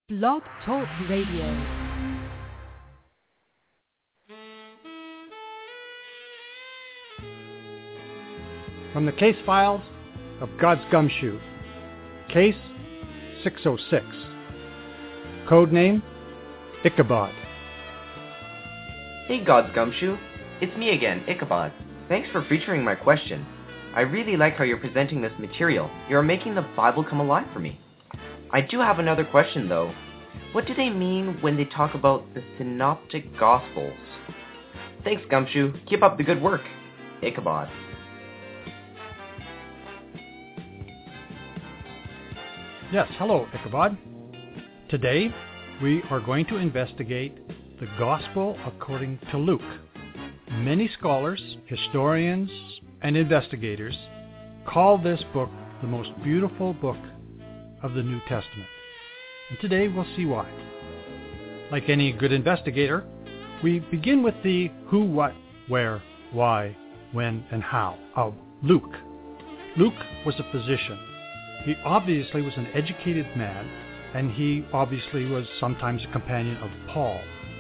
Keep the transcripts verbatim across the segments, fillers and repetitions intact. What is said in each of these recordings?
Blog Talk Radio. From the case files of God's Gumshoe, Case six oh six, Code name Ichabod. Hey God's Gumshoe, it's me again, Ichabod. Thanks for featuring my question. I really like how you're presenting this material. You're making the Bible come alive for me. I do have another question though. What do they mean when they talk about the Synoptic Gospels? Thanks Gumshoe, keep up the good work. Ichabod. Yes, hello Ichabod. Today we are going to investigate the Gospel according to Luke. Many scholars, historians, and investigators call this book the most beautiful book of the New Testament. And today we'll see why. Like any good investigator, we begin with the who, what, where, why, when, and how of Luke. Luke was a physician. He obviously was an educated man, and he obviously was sometimes a companion of Paul.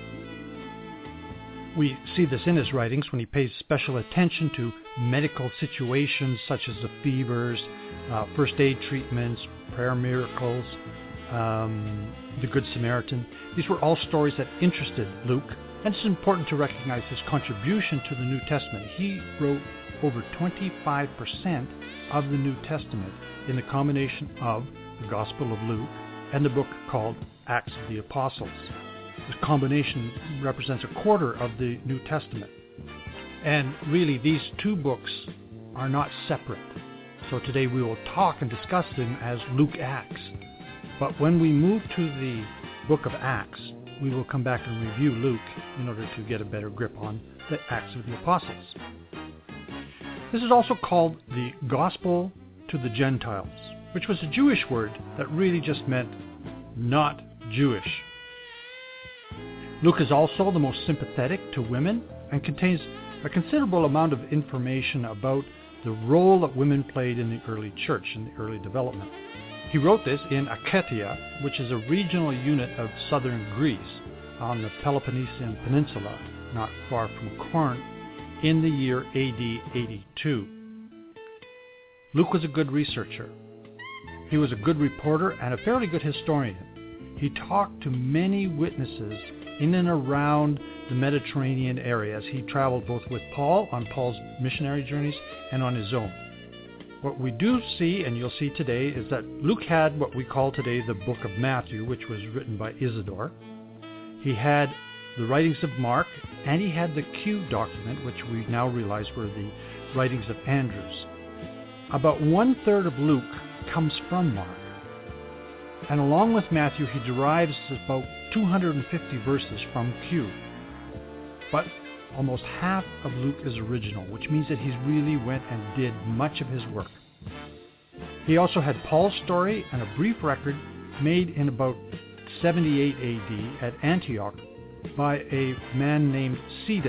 We see this in his writings when he pays special attention to medical situations such as the fevers, uh, first aid treatments, prayer miracles, um, the Good Samaritan. These were all stories that interested Luke, and it's important to recognize his contribution to the New Testament. He wrote over twenty-five percent of the New Testament in the combination of the Gospel of Luke and the book called Acts of the Apostles. This combination represents a quarter of the New Testament. And really, these two books are not separate. So today we will talk and discuss them as Luke-Acts. But when we move to the book of Acts, we will come back and review Luke in order to get a better grip on the Acts of the Apostles. This is also called the Gospel to the Gentiles, which was a Jewish word that really just meant not Jewish. Luke is also the most sympathetic to women and contains a considerable amount of information about the role that women played in the early church, in the early development. He wrote this in Achaia, which is a regional unit of southern Greece on the Peloponnesian Peninsula, not far from Corinth, in the year A D eighty-two. Luke was a good researcher. He was a good reporter and a fairly good historian. He talked to many witnesses in and around the Mediterranean area as he traveled both with Paul on Paul's missionary journeys and on his own. What we do see, and you'll see today, is that Luke had what we call today the Book of Matthew, which was written by Isidore. He had the writings of Mark, and he had the Q document, which we now realize were the writings of Andrews. About one-third of Luke comes from Mark. And along with Matthew, he derives about two hundred fifty verses from Q. But almost half of Luke is original, which means that he really went and did much of his work. He also had Paul's story and a brief record made in about seventy-eight A D at Antioch by a man named Cetus.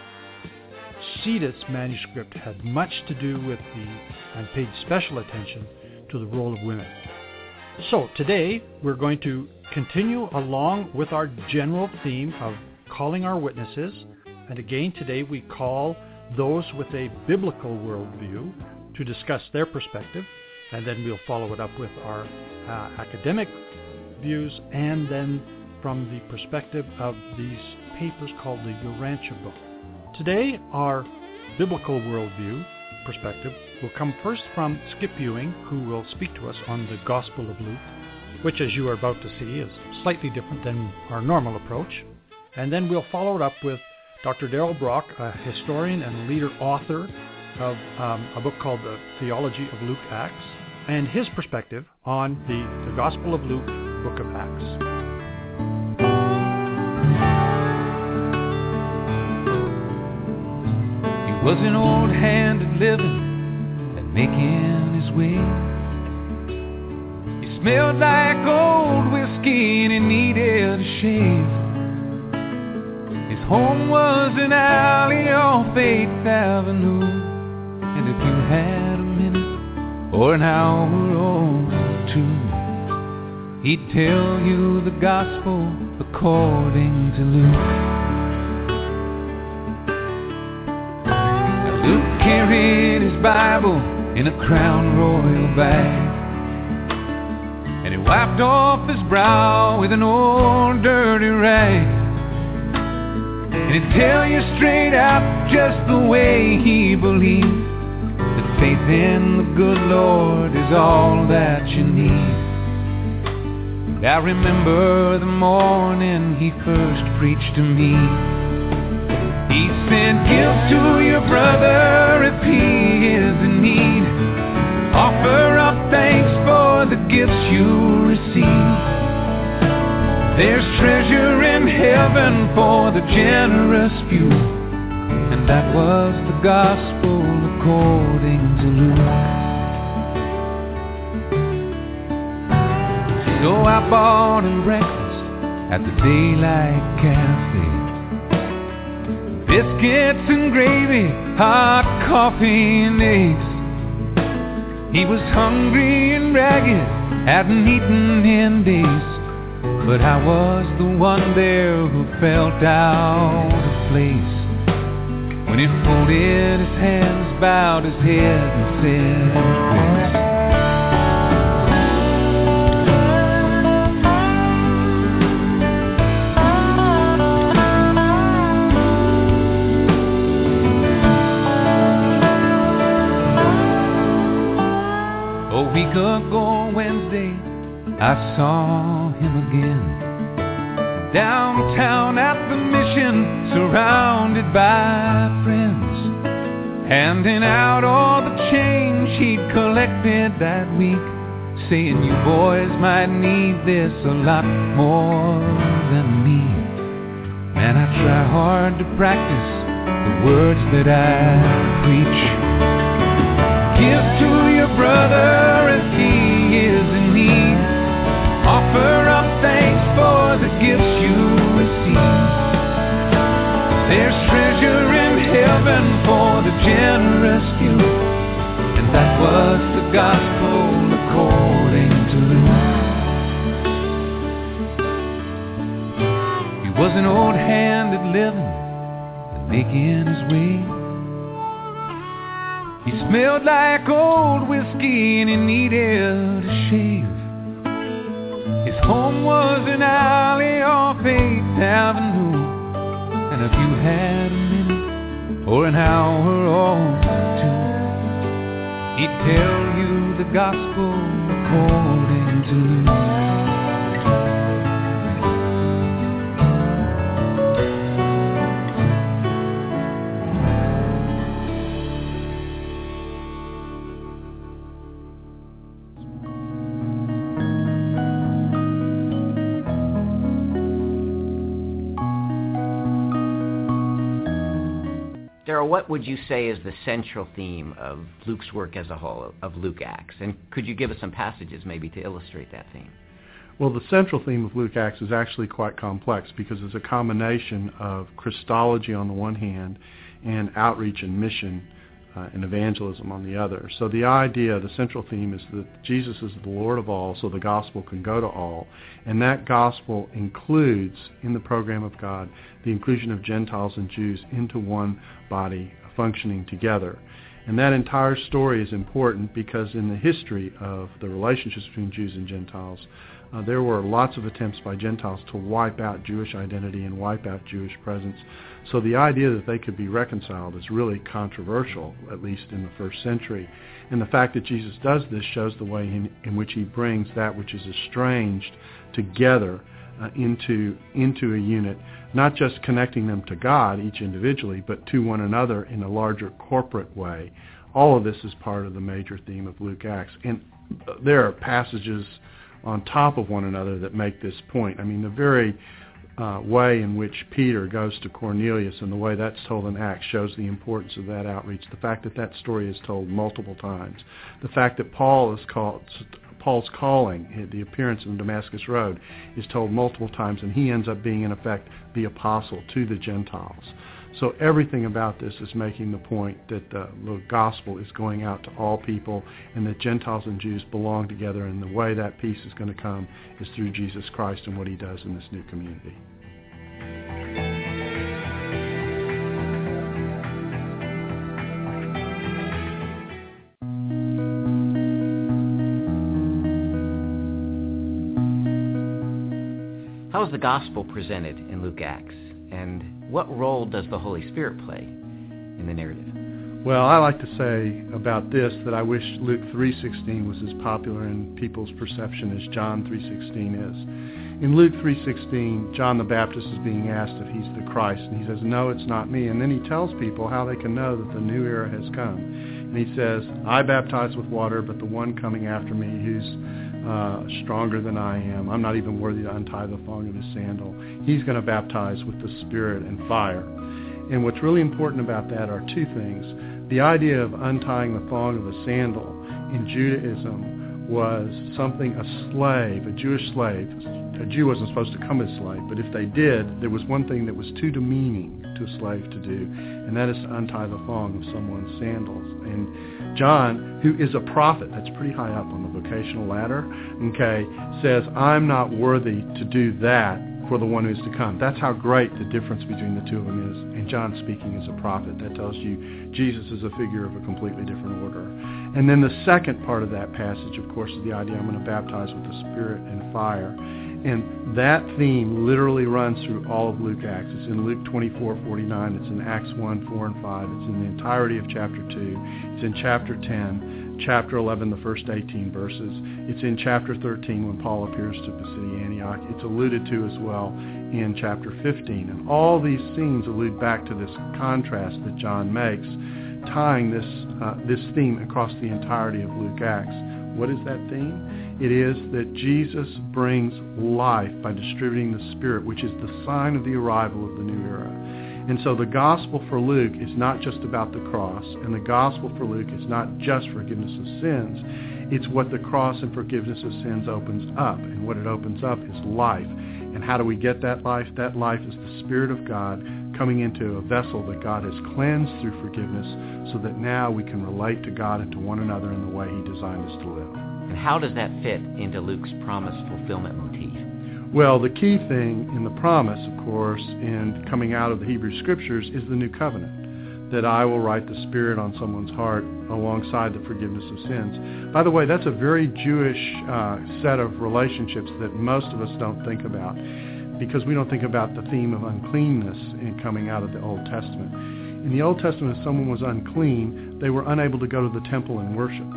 Cetus' manuscript had much to do with the, and paid special attention to the role of women. So today we're going to continue along with our general theme of calling our witnesses. And again, today we call those with a biblical worldview to discuss their perspective. And then we'll follow it up with our uh, academic views, and then from the perspective of these papers called the Urantia book. Today, our biblical worldview perspective will come first from Skip Ewing, who will speak to us on the Gospel of Luke, which, as you are about to see, is slightly different than our normal approach. And then we'll follow it up with Doctor Darrell Brock, a historian and leader author of um, a book called The Theology of Luke Acts, and his perspective on the, the Gospel of Luke, Book of Acts. He was an old hand at living and making his way. He smelled like old whiskey and he needed a shave. His home was an alley off eighth Avenue, and if you had a minute or an hour or two, he'd tell you the gospel according to Luke. Now Luke carried his Bible in a Crown Royal bag, and he wiped off his brow with an old dirty rag, and he'd tell you straight out just the way he believed, that faith in the good Lord is all that you need. And I remember the morning he first preached to me. He said, give to your brother if he is in need. Offer up thanks for the gifts you receive. There's treasure in heaven for the generous few. And that was the gospel according to Luke. So I bought him breakfast at the Daylight Cafe. Biscuits and gravy, hot coffee and eggs. He was hungry and ragged, hadn't eaten in days, but I was the one there who felt out of place when he folded his hands, bowed his head and said grace. A week ago Wednesday, I saw him again, downtown at the Mission, surrounded by friends, handing out all the change he'd collected that week, saying you boys might need this a lot more than me. Man, I try hard to practice the words that I preach. Give to your brother if he is in need. Offer up thanks for the gifts you receive. There's treasure in heaven for the generous few. And that was the gospel according to Luke. He was an old hand at living and making his way. He smelled like old whiskey and he needed a shave. His home was an alley off eighth Avenue, and if you had a minute or an hour or two, he'd tell you the gospel according to Luke. Darrell, what would you say is the central theme of Luke's work as a whole, of Luke Acts? And could you give us some passages maybe to illustrate that theme? Well, the central theme of Luke Acts is actually quite complex because it's a combination of Christology on the one hand and outreach and mission uh, and evangelism on the other. So the idea, the central theme is that Jesus is the Lord of all, so the gospel can go to all. And that gospel includes, in the program of God, the inclusion of Gentiles and Jews into one body functioning together. And that entire story is important because in the history of the relationships between Jews and Gentiles, uh, there were lots of attempts by Gentiles to wipe out Jewish identity and wipe out Jewish presence. So the idea that they could be reconciled is really controversial, at least in the first century. And the fact that Jesus does this shows the way in, in which he brings that which is estranged together uh, into into a unit, not just connecting them to God, each individually, but to one another in a larger corporate way. All of this is part of the major theme of Luke Acts. And there are passages on top of one another that make this point. I mean, the very uh, way in which Peter goes to Cornelius and the way that's told in Acts shows the importance of that outreach. The fact that that story is told multiple times. The fact that Paul is called... Paul's calling, the appearance on the Damascus Road, is told multiple times, and he ends up being, in effect, the apostle to the Gentiles. So everything about this is making the point that the, the gospel is going out to all people, and that Gentiles and Jews belong together, and the way that peace is going to come is through Jesus Christ and what he does in this new community. How is the gospel presented in Luke Acts, and what role does the Holy Spirit play in the narrative? Well, I like to say about this that I wish Luke three sixteen was as popular in people's perception as John three sixteen is. In Luke three sixteen, John the Baptist is being asked if he's the Christ, and he says, "No, it's not me." And then he tells people how they can know that the new era has come. And he says, "I baptize with water, but the one coming after me who's Uh, stronger than I am. I'm not even worthy to untie the thong of his sandal. He's going to baptize with the Spirit and fire." And what's really important about that are two things. The idea of untying the thong of a sandal in Judaism was something a slave, a Jewish slave, a Jew wasn't supposed to come as a slave, but if they did, there was one thing that was too demeaning to a slave to do, and that is to untie the thong of someone's sandals. And John, who is a prophet, that's pretty high up on the vocational ladder, okay, says, "I'm not worthy to do that for the one who is to come." That's how great the difference between the two of them is. And John speaking as a prophet, that tells you Jesus is a figure of a completely different order. And then the second part of that passage, of course, is the idea I'm going to baptize with the Spirit and fire. And that theme literally runs through all of Luke Acts. It's in Luke twenty-four forty-nine. It's in Acts one, four, and five. It's in the entirety of chapter two. It's in chapter ten, chapter eleven, the first eighteen verses. It's in chapter thirteen when Paul appears to Pisidia Antioch. It's alluded to as well in chapter fifteen. And all these scenes allude back to this contrast that John makes, tying this, uh, this theme across the entirety of Luke Acts. What is that theme? It is that Jesus brings life by distributing the Spirit, which is the sign of the arrival of the new era. And so the gospel for Luke is not just about the cross, and the gospel for Luke is not just forgiveness of sins. It's what the cross and forgiveness of sins opens up, and what it opens up is life. And how do we get that life? That life is the Spirit of God coming into a vessel that God has cleansed through forgiveness, so that now we can relate to God and to one another in the way he designed us to live. And how does that fit into Luke's promise fulfillment motif? Well, the key thing in the promise, of course, in coming out of the Hebrew Scriptures is the new covenant, that I will write the Spirit on someone's heart alongside the forgiveness of sins. By the way, that's a very Jewish uh, set of relationships that most of us don't think about, because we don't think about the theme of uncleanness in coming out of the Old Testament. In the Old Testament, if someone was unclean, they were unable to go to the temple and worship.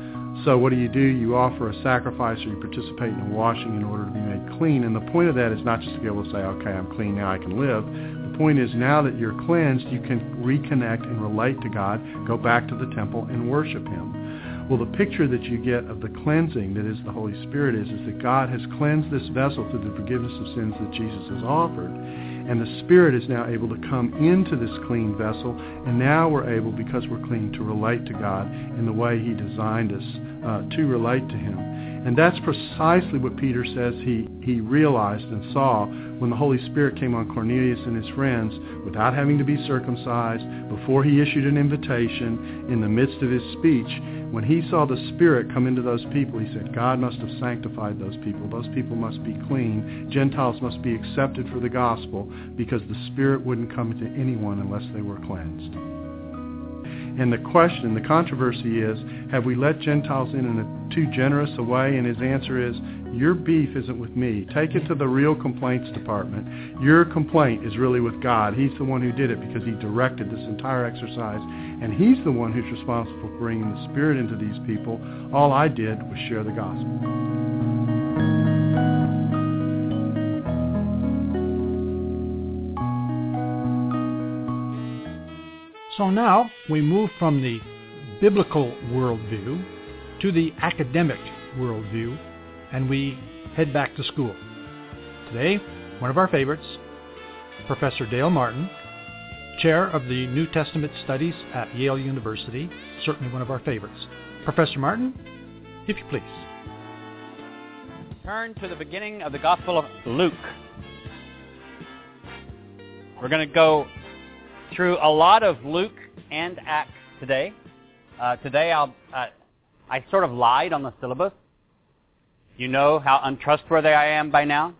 So what do you do? You offer a sacrifice, or you participate in a washing in order to be made clean. And the point of that is not just to be able to say, okay, I'm clean, now I can live. The point is, now that you're cleansed, you can reconnect and relate to God, go back to the temple and worship him. Well, the picture that you get of the cleansing that is the Holy Spirit is, is that God has cleansed this vessel through the forgiveness of sins that Jesus has offered. And the Spirit is now able to come into this clean vessel, and now we're able, because we're clean, to relate to God in the way he designed us uh, to relate to him. And that's precisely what Peter says he, he realized and saw when the Holy Spirit came on Cornelius and his friends without having to be circumcised, before he issued an invitation, in the midst of his speech. When he saw the Spirit come into those people, he said, God must have sanctified those people. Those people must be clean. Gentiles must be accepted for the gospel, because the Spirit wouldn't come into anyone unless they were cleansed. And the question, the controversy is, have we let Gentiles in in a too generous a way? And his answer is, your beef isn't with me. Take it to the real complaints department. Your complaint is really with God. He's the one who did it, because he directed this entire exercise, and he's the one who's responsible for bringing the Spirit into these people. All I did was share the gospel. So now we move from the biblical worldview to the academic worldview, and we head back to school. Today, one of our favorites, Professor Dale Martin, chair of the New Testament Studies at Yale University, certainly one of our favorites. Professor Martin, if you please. Turn to the beginning of the Gospel of Luke. We're going to go through a lot of Luke and Acts today. Uh, today I'll, uh, I sort of lied on the syllabus. You know how untrustworthy I am by now.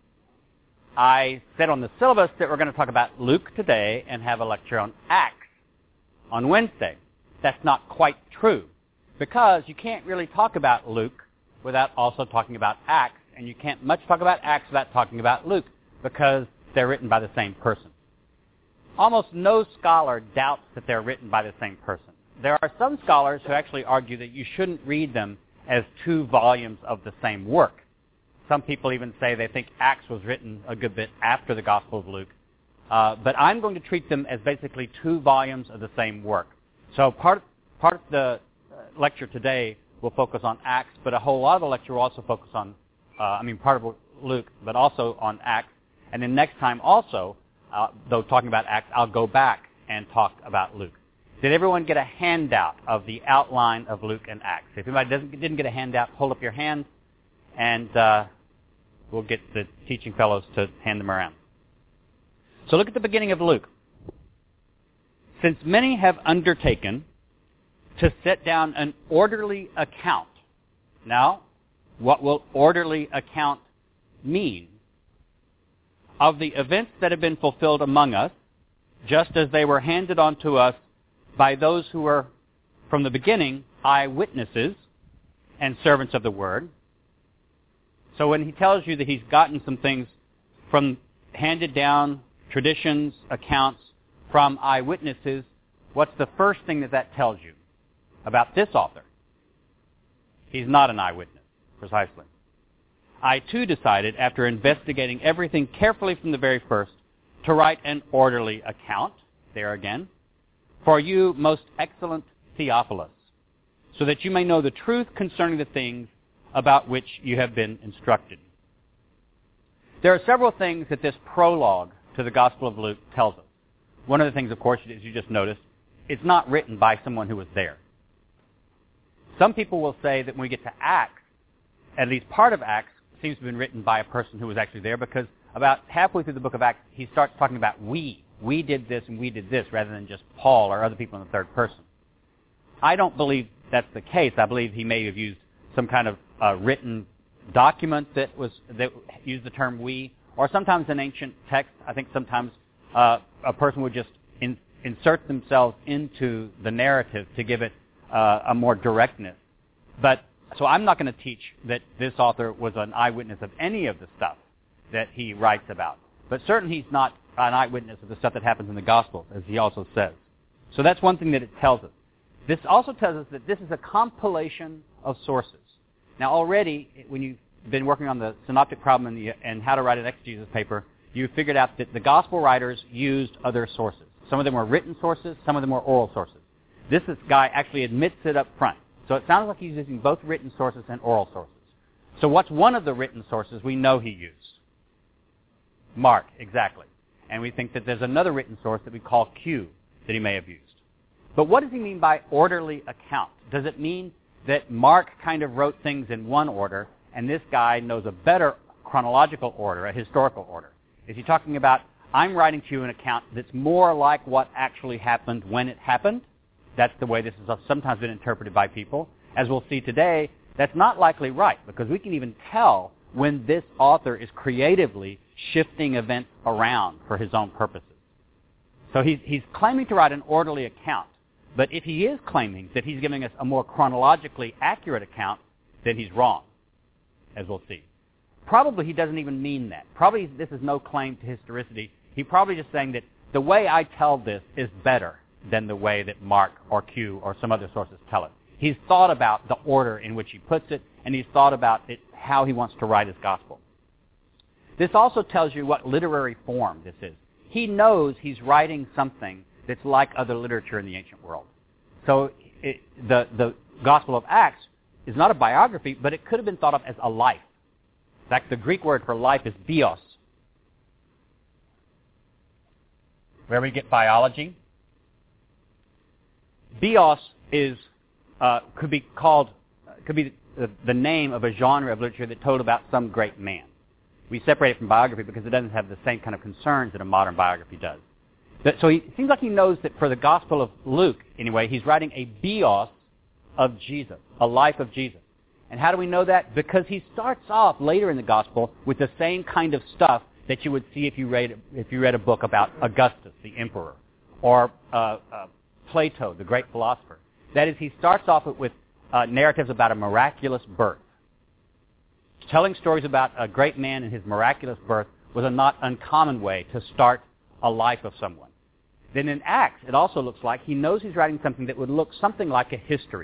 I said on the syllabus that we're going to talk about Luke today and have a lecture on Acts on Wednesday. That's not quite true, because you can't really talk about Luke without also talking about Acts, and you can't much talk about Acts without talking about Luke, because they're written by the same person. Almost no scholar doubts that they're written by the same person. There are some scholars who actually argue that you shouldn't read them as two volumes of the same work. Some people even say they think Acts was written a good bit after the Gospel of Luke. Uh, but I'm going to treat them as basically two volumes of the same work. So part, part of the lecture today will focus on Acts, but a whole lot of the lecture will also focus on, uh, I mean, part of Luke, but also on Acts. And then next time also, uh, though talking about Acts, I'll go back and talk about Luke. Did everyone get a handout of the outline of Luke and Acts? If anybody doesn't, didn't get a handout, hold up your hand, and uh, we'll get the teaching fellows to hand them around. So look at the beginning of Luke. Since many have undertaken to set down an orderly account. Now, what will orderly account mean? Of the events that have been fulfilled among us, just as they were handed on to us by those who were, from the beginning, eyewitnesses and servants of the word. So when he tells you that he's gotten some things from handed down traditions, accounts from eyewitnesses, what's the first thing that that tells you about this author? He's not an eyewitness, precisely. I too decided, after investigating everything carefully from the very first, to write an orderly account, there again, for you, most excellent Theophilus, so that you may know the truth concerning the things about which you have been instructed. There are several things that this prologue to the Gospel of Luke tells us. One of the things, of course, as you just noticed, it's not written by someone who was there. Some people will say that when we get to Acts, at least part of Acts seems to have been written by a person who was actually there, because about halfway through the book of Acts, he starts talking about we. We did this and we did this, rather than just Paul or other people in the third person. I don't believe that's the case. I believe he may have used some kind of uh, written document that was that used the term we, or sometimes in ancient text, I think sometimes uh, a person would just in, insert themselves into the narrative to give it uh, a more directness. But so I'm not going to teach that this author was an eyewitness of any of the stuff that he writes about. But certainly he's not an eyewitness of the stuff that happens in the Gospels, as he also says. So that's one thing that it tells us. This also tells us that this is a compilation of sources. Now already, when you've been working on the synoptic problem and, the, and how to write an exegesis paper, you figured out that the Gospel writers used other sources. Some of them were written sources, some of them were oral sources. This, this guy actually admits it up front. So it sounds like he's using both written sources and oral sources. So what's one of the written sources we know he used? Mark, exactly. And we think that there's another written source that we call Q that he may have used. But what does he mean by orderly account? Does it mean that Mark kind of wrote things in one order and this guy knows a better chronological order, a historical order? Is he talking about, I'm writing to you an account that's more like what actually happened when it happened? That's the way this has sometimes been interpreted by people. As we'll see today, that's not likely right, because we can even tell when this author is creatively shifting events around for his own purposes. So he's, he's claiming to write an orderly account, but if he is claiming that he's giving us a more chronologically accurate account, then he's wrong, as we'll see. Probably he doesn't even mean that. Probably this is no claim to historicity. He's probably just saying that the way I tell this is better than the way that Mark or Q or some other sources tell it. He's thought about the order in which he puts it, and he's thought about it, how he wants to write his gospel. This also tells you what literary form this is. He knows he's writing something that's like other literature in the ancient world. So it, the, the Gospel of Acts is not a biography, but it could have been thought of as a life. In fact, the Greek word for life is bios. Where we get biology. Bios is uh, could be called could be the, the name of a genre of literature that told about some great man. We separate it from biography because it doesn't have the same kind of concerns that a modern biography does. That, so he, it seems like he knows that for the Gospel of Luke, anyway, he's writing a bios of Jesus, a life of Jesus. And how do we know that? Because he starts off later in the Gospel with the same kind of stuff that you would see if you read if you read a book about Augustus, the emperor, or uh, uh, Plato, the great philosopher. That is, he starts off with uh, narratives about a miraculous birth. Telling stories about a great man and his miraculous birth was a not uncommon way to start a life of someone. Then in Acts, it also looks like he knows he's writing something that would look something like a history.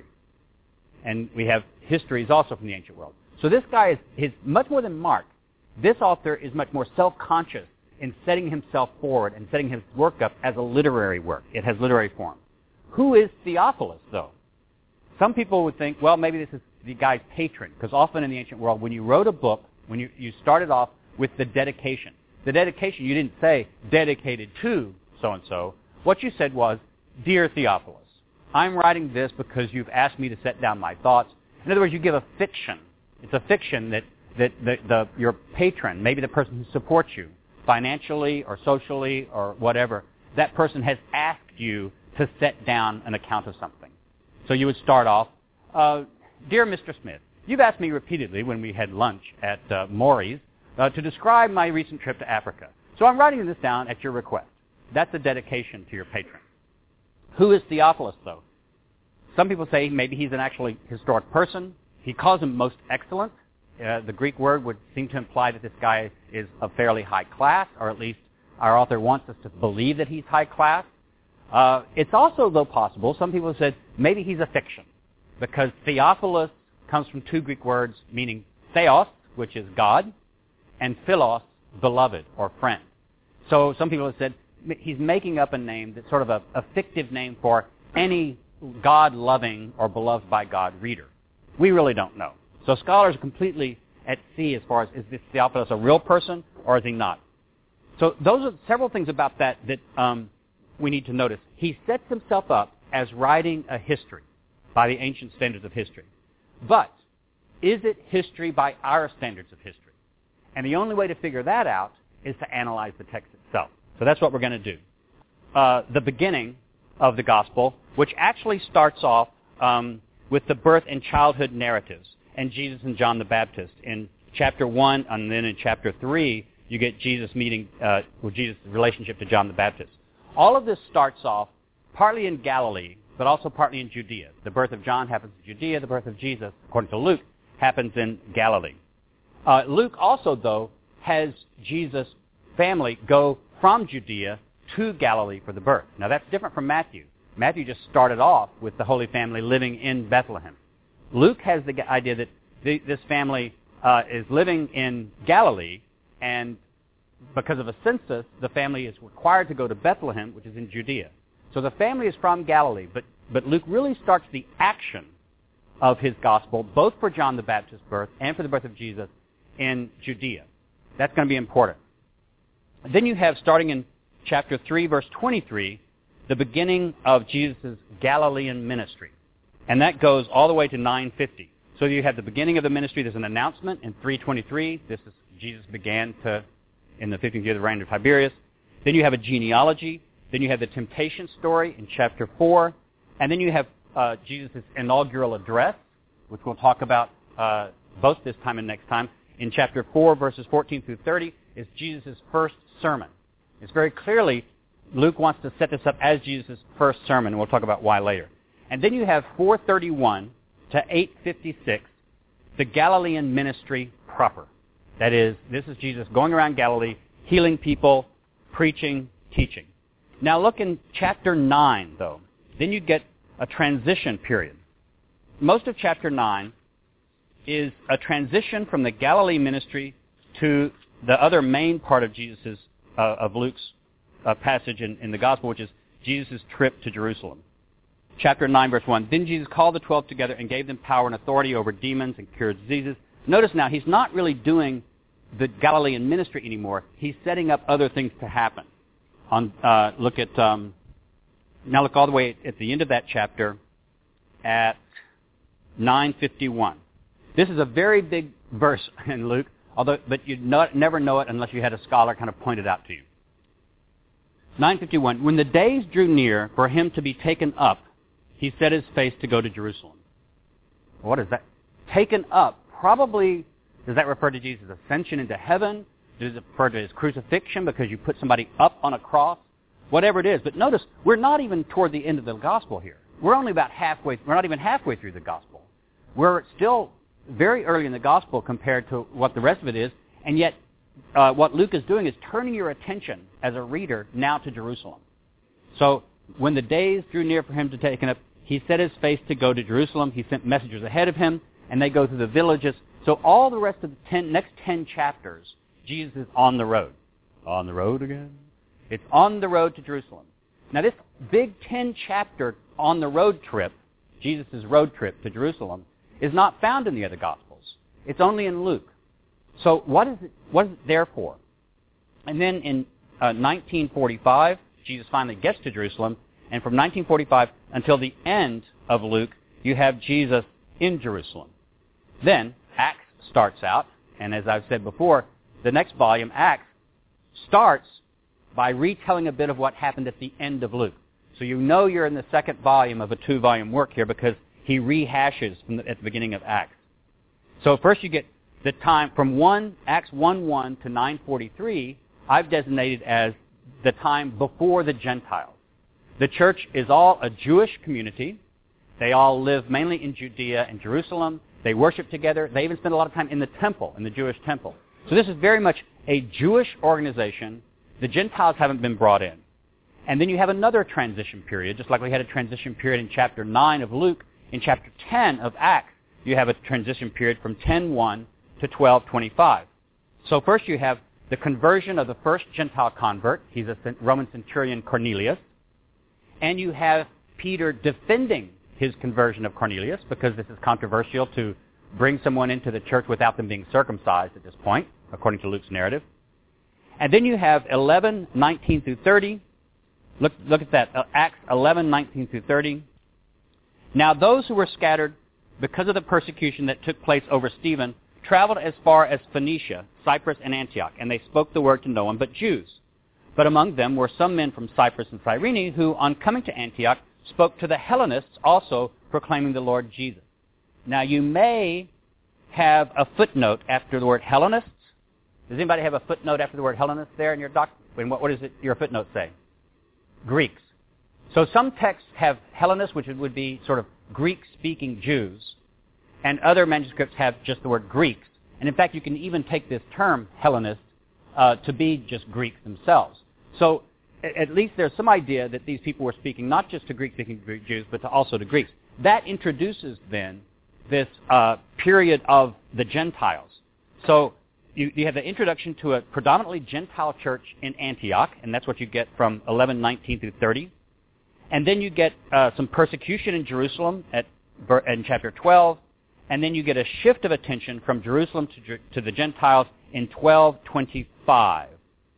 And we have histories also from the ancient world. So this guy is, is much more than Mark. This author is much more self-conscious in setting himself forward and setting his work up as a literary work. It has literary form. Who is Theophilus, though? Some people would think, well, maybe this is the guy's patron, because often in the ancient world, when you wrote a book, when you, you started off with the dedication, the dedication, you didn't say dedicated to so-and-so. What you said was, Dear Theophilus, I'm writing this because you've asked me to set down my thoughts. In other words, you give a fiction. It's a fiction that, that the, the, your patron, maybe the person who supports you, financially or socially or whatever, that person has asked you to set down an account of something. So you would start off, uh, Dear Mister Smith, you've asked me repeatedly when we had lunch at uh, Maury's uh, to describe my recent trip to Africa. So I'm writing this down at your request. That's a dedication to your patron. Who is Theophilus, though? Some people say maybe he's an actually historic person. He calls him most excellent. Uh, the Greek word would seem to imply that this guy is of fairly high class, or at least our author wants us to believe that he's high class. Uh, it's also, though, possible, some people have said maybe he's a fiction, because Theophilus comes from two Greek words meaning theos, which is God, and philos, beloved or friend. So some people have said he's making up a name that's sort of a, a fictive name for any God-loving or beloved by God reader. We really don't know. So scholars are completely at sea as far as, is this Theophilus a real person or is he not? So those are several things about that that um, we need to notice. He sets himself up as writing a history by the ancient standards of history. But is it history by our standards of history? And the only way to figure that out is to analyze the text itself. So that's what we're going to do. Uh, the beginning of the gospel, which actually starts off um, with the birth and childhood narratives and Jesus and John the Baptist. In chapter one and then in chapter three, you get Jesus meeting, uh, with Jesus' relationship to John the Baptist. All of this starts off partly in Galilee, but also partly in Judea. The birth of John happens in Judea. The birth of Jesus, according to Luke, happens in Galilee. Uh, Luke also, though, has Jesus' family go from Judea to Galilee for the birth. Now, that's different from Matthew. Matthew just started off with the Holy Family living in Bethlehem. Luke has the idea that the, this family uh, is living in Galilee, and because of a census, the family is required to go to Bethlehem, which is in Judea. So the family is from Galilee, but, but Luke really starts the action of his gospel, both for John the Baptist's birth and for the birth of Jesus, in Judea. That's going to be important. Then you have, starting in chapter three, verse twenty-three, the beginning of Jesus' Galilean ministry. And that goes all the way to nine fifty. So you have the beginning of the ministry. There's an announcement in three twenty-three. This is Jesus began to, in the fifteenth year of the reign of Tiberius. Then you have a genealogy. Then you have the temptation story in chapter four. And then you have uh, Jesus' inaugural address, which we'll talk about uh, both this time and next time. In chapter four, verses fourteen through thirty, is Jesus' first sermon. It's very clearly, Luke wants to set this up as Jesus' first sermon, and we'll talk about why later. And then you have four thirty-one to eight fifty-six, the Galilean ministry proper. That is, this is Jesus going around Galilee, healing people, preaching, teaching. Now look in chapter nine, though. Then you get a transition period. Most of chapter nine is a transition from the Galilee ministry to the other main part of Jesus's, uh, of Luke's uh, passage in, in the gospel, which is Jesus' trip to Jerusalem. Chapter nine, verse one. Then Jesus called the twelve together and gave them power and authority over demons and cured diseases. Notice now, he's not really doing the Galilean ministry anymore. He's setting up other things to happen. On uh, look at um, now look all the way at the end of that chapter at nine fifty-one. This is a very big verse in Luke, although but you'd not, never know it unless you had a scholar kind of point it out to you. nine fifty-one, when the days drew near for him to be taken up, he set his face to go to Jerusalem. What is that? Taken up, probably, does that refer to Jesus' ascension into heaven? Does it refer to his crucifixion because you put somebody up on a cross? Whatever it is. But notice, we're not even toward the end of the gospel here. We're only about halfway, we're not even halfway through the gospel. We're still very early in the gospel compared to what the rest of it is, and yet uh, what Luke is doing is turning your attention as a reader now to Jerusalem. So when the days drew near for him to take up, he set his face to go to Jerusalem. He sent messengers ahead of him, and they go through the villages. So all the rest of the ten, next ten chapters, Jesus is on the road. On the road again? It's on the road to Jerusalem. Now this big ten-chapter on the road trip, Jesus' road trip to Jerusalem, is not found in the other Gospels. It's only in Luke. So what is it, what is it there for? And then in uh, nineteen forty-five, Jesus finally gets to Jerusalem, and from nineteen forty-five until the end of Luke, you have Jesus in Jerusalem. Then Acts starts out, and as I've said before, the next volume, Acts, starts by retelling a bit of what happened at the end of Luke. So you know you're in the second volume of a two-volume work here because he rehashes from the, at the beginning of Acts. So first you get the time from one Acts one one to nine forty-three, I've designated as the time before the Gentiles. The church is all a Jewish community. They all live mainly in Judea and Jerusalem. They worship together. They even spend a lot of time in the temple, in the Jewish temple. So this is very much a Jewish organization. The Gentiles haven't been brought in. And then you have another transition period, just like we had a transition period in chapter nine of Luke. In chapter ten of Acts, you have a transition period from ten one to twelve twenty-five. So first you have the conversion of the first Gentile convert. He's a Roman centurion, Cornelius. And you have Peter defending his conversion of Cornelius, because this is controversial to bring someone into the church without them being circumcised at this point, according to Luke's narrative. And then you have eleven nineteen through thirty. Look, look at that, uh, Acts eleven nineteen through thirty. Now those who were scattered because of the persecution that took place over Stephen traveled as far as Phoenicia, Cyprus, and Antioch, and they spoke the word to no one but Jews. But among them were some men from Cyprus and Cyrene who, on coming to Antioch, spoke to the Hellenists also, proclaiming the Lord Jesus. Now you may have a footnote after the word Hellenists. Does anybody have a footnote after the word Hellenists there in your doc? And what, what does it, your footnote say? Greeks. So some texts have Hellenists, which would be sort of Greek-speaking Jews, and other manuscripts have just the word Greeks. And in fact, you can even take this term, Hellenist, uh, to be just Greeks themselves. So at least there's some idea that these people were speaking not just to Greek-speaking Jews, but to also to Greeks. That introduces then this uh, period of the Gentiles. So you, you have the introduction to a predominantly Gentile church in Antioch, and that's what you get from eleven nineteen through thirty. And then you get uh, some persecution in Jerusalem at in chapter twelve, and then you get a shift of attention from Jerusalem to, to the Gentiles in twelve twenty-five.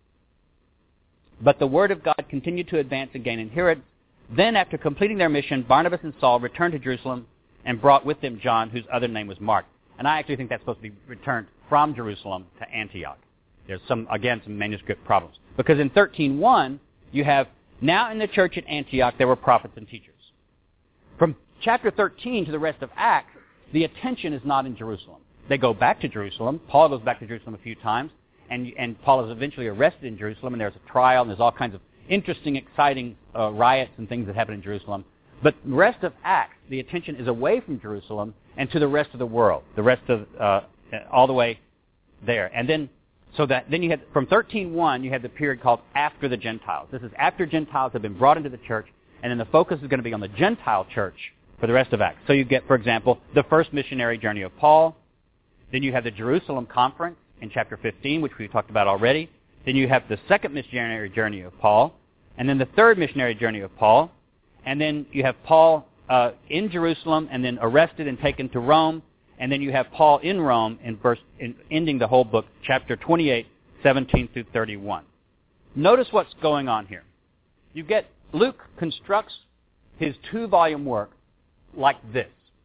But the word of God continued to advance and gain adherents. Then, after completing their mission, Barnabas and Saul returned to Jerusalem and brought with them John, whose other name was Mark. And I actually think that's supposed to be returned from Jerusalem to Antioch. There's some, again, some manuscript problems. Because in thirteen one, you have, now in the church at Antioch, there were prophets and teachers. From chapter thirteen to the rest of Acts, the attention is not in Jerusalem. They go back to Jerusalem. Paul goes back to Jerusalem a few times. And, and Paul is eventually arrested in Jerusalem, and there's a trial, and there's all kinds of interesting, exciting uh, riots and things that happen in Jerusalem. But the rest of Acts, the attention is away from Jerusalem and to the rest of the world, the rest of, uh, all the way there. And then, so that, then you had, from thirteen one, you had the period called after the Gentiles. This is after Gentiles have been brought into the church, and then the focus is going to be on the Gentile church for the rest of Acts. So you get, for example, the first missionary journey of Paul. Then you have the Jerusalem conference in chapter fifteen, which we talked about already. Then you have the second missionary journey of Paul, and then the third missionary journey of Paul, and then you have Paul uh, in Jerusalem, and then arrested and taken to Rome, and then you have Paul in Rome, in verse, in ending the whole book, chapter twenty-eight, seventeen through thirty-one. Notice what's going on here. You get, Luke constructs his two-volume work like this.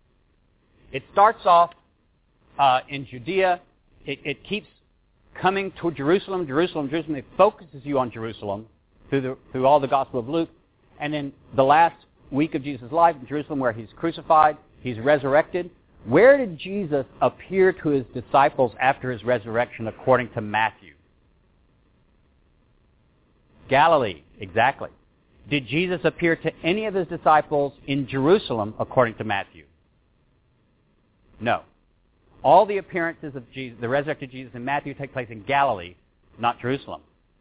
It starts off uh, in Judea. It, it keeps coming to Jerusalem, Jerusalem, Jerusalem. It focuses you on Jerusalem through, the, through all the Gospel of Luke. And then the last week of Jesus' life in Jerusalem where he's crucified, he's resurrected. Where did Jesus appear to his disciples after his resurrection according to Matthew? Galilee, exactly. Did Jesus appear to any of his disciples in Jerusalem according to Matthew? No. All the appearances of Jesus, the resurrected Jesus in Matthew take place in Galilee, not Jerusalem.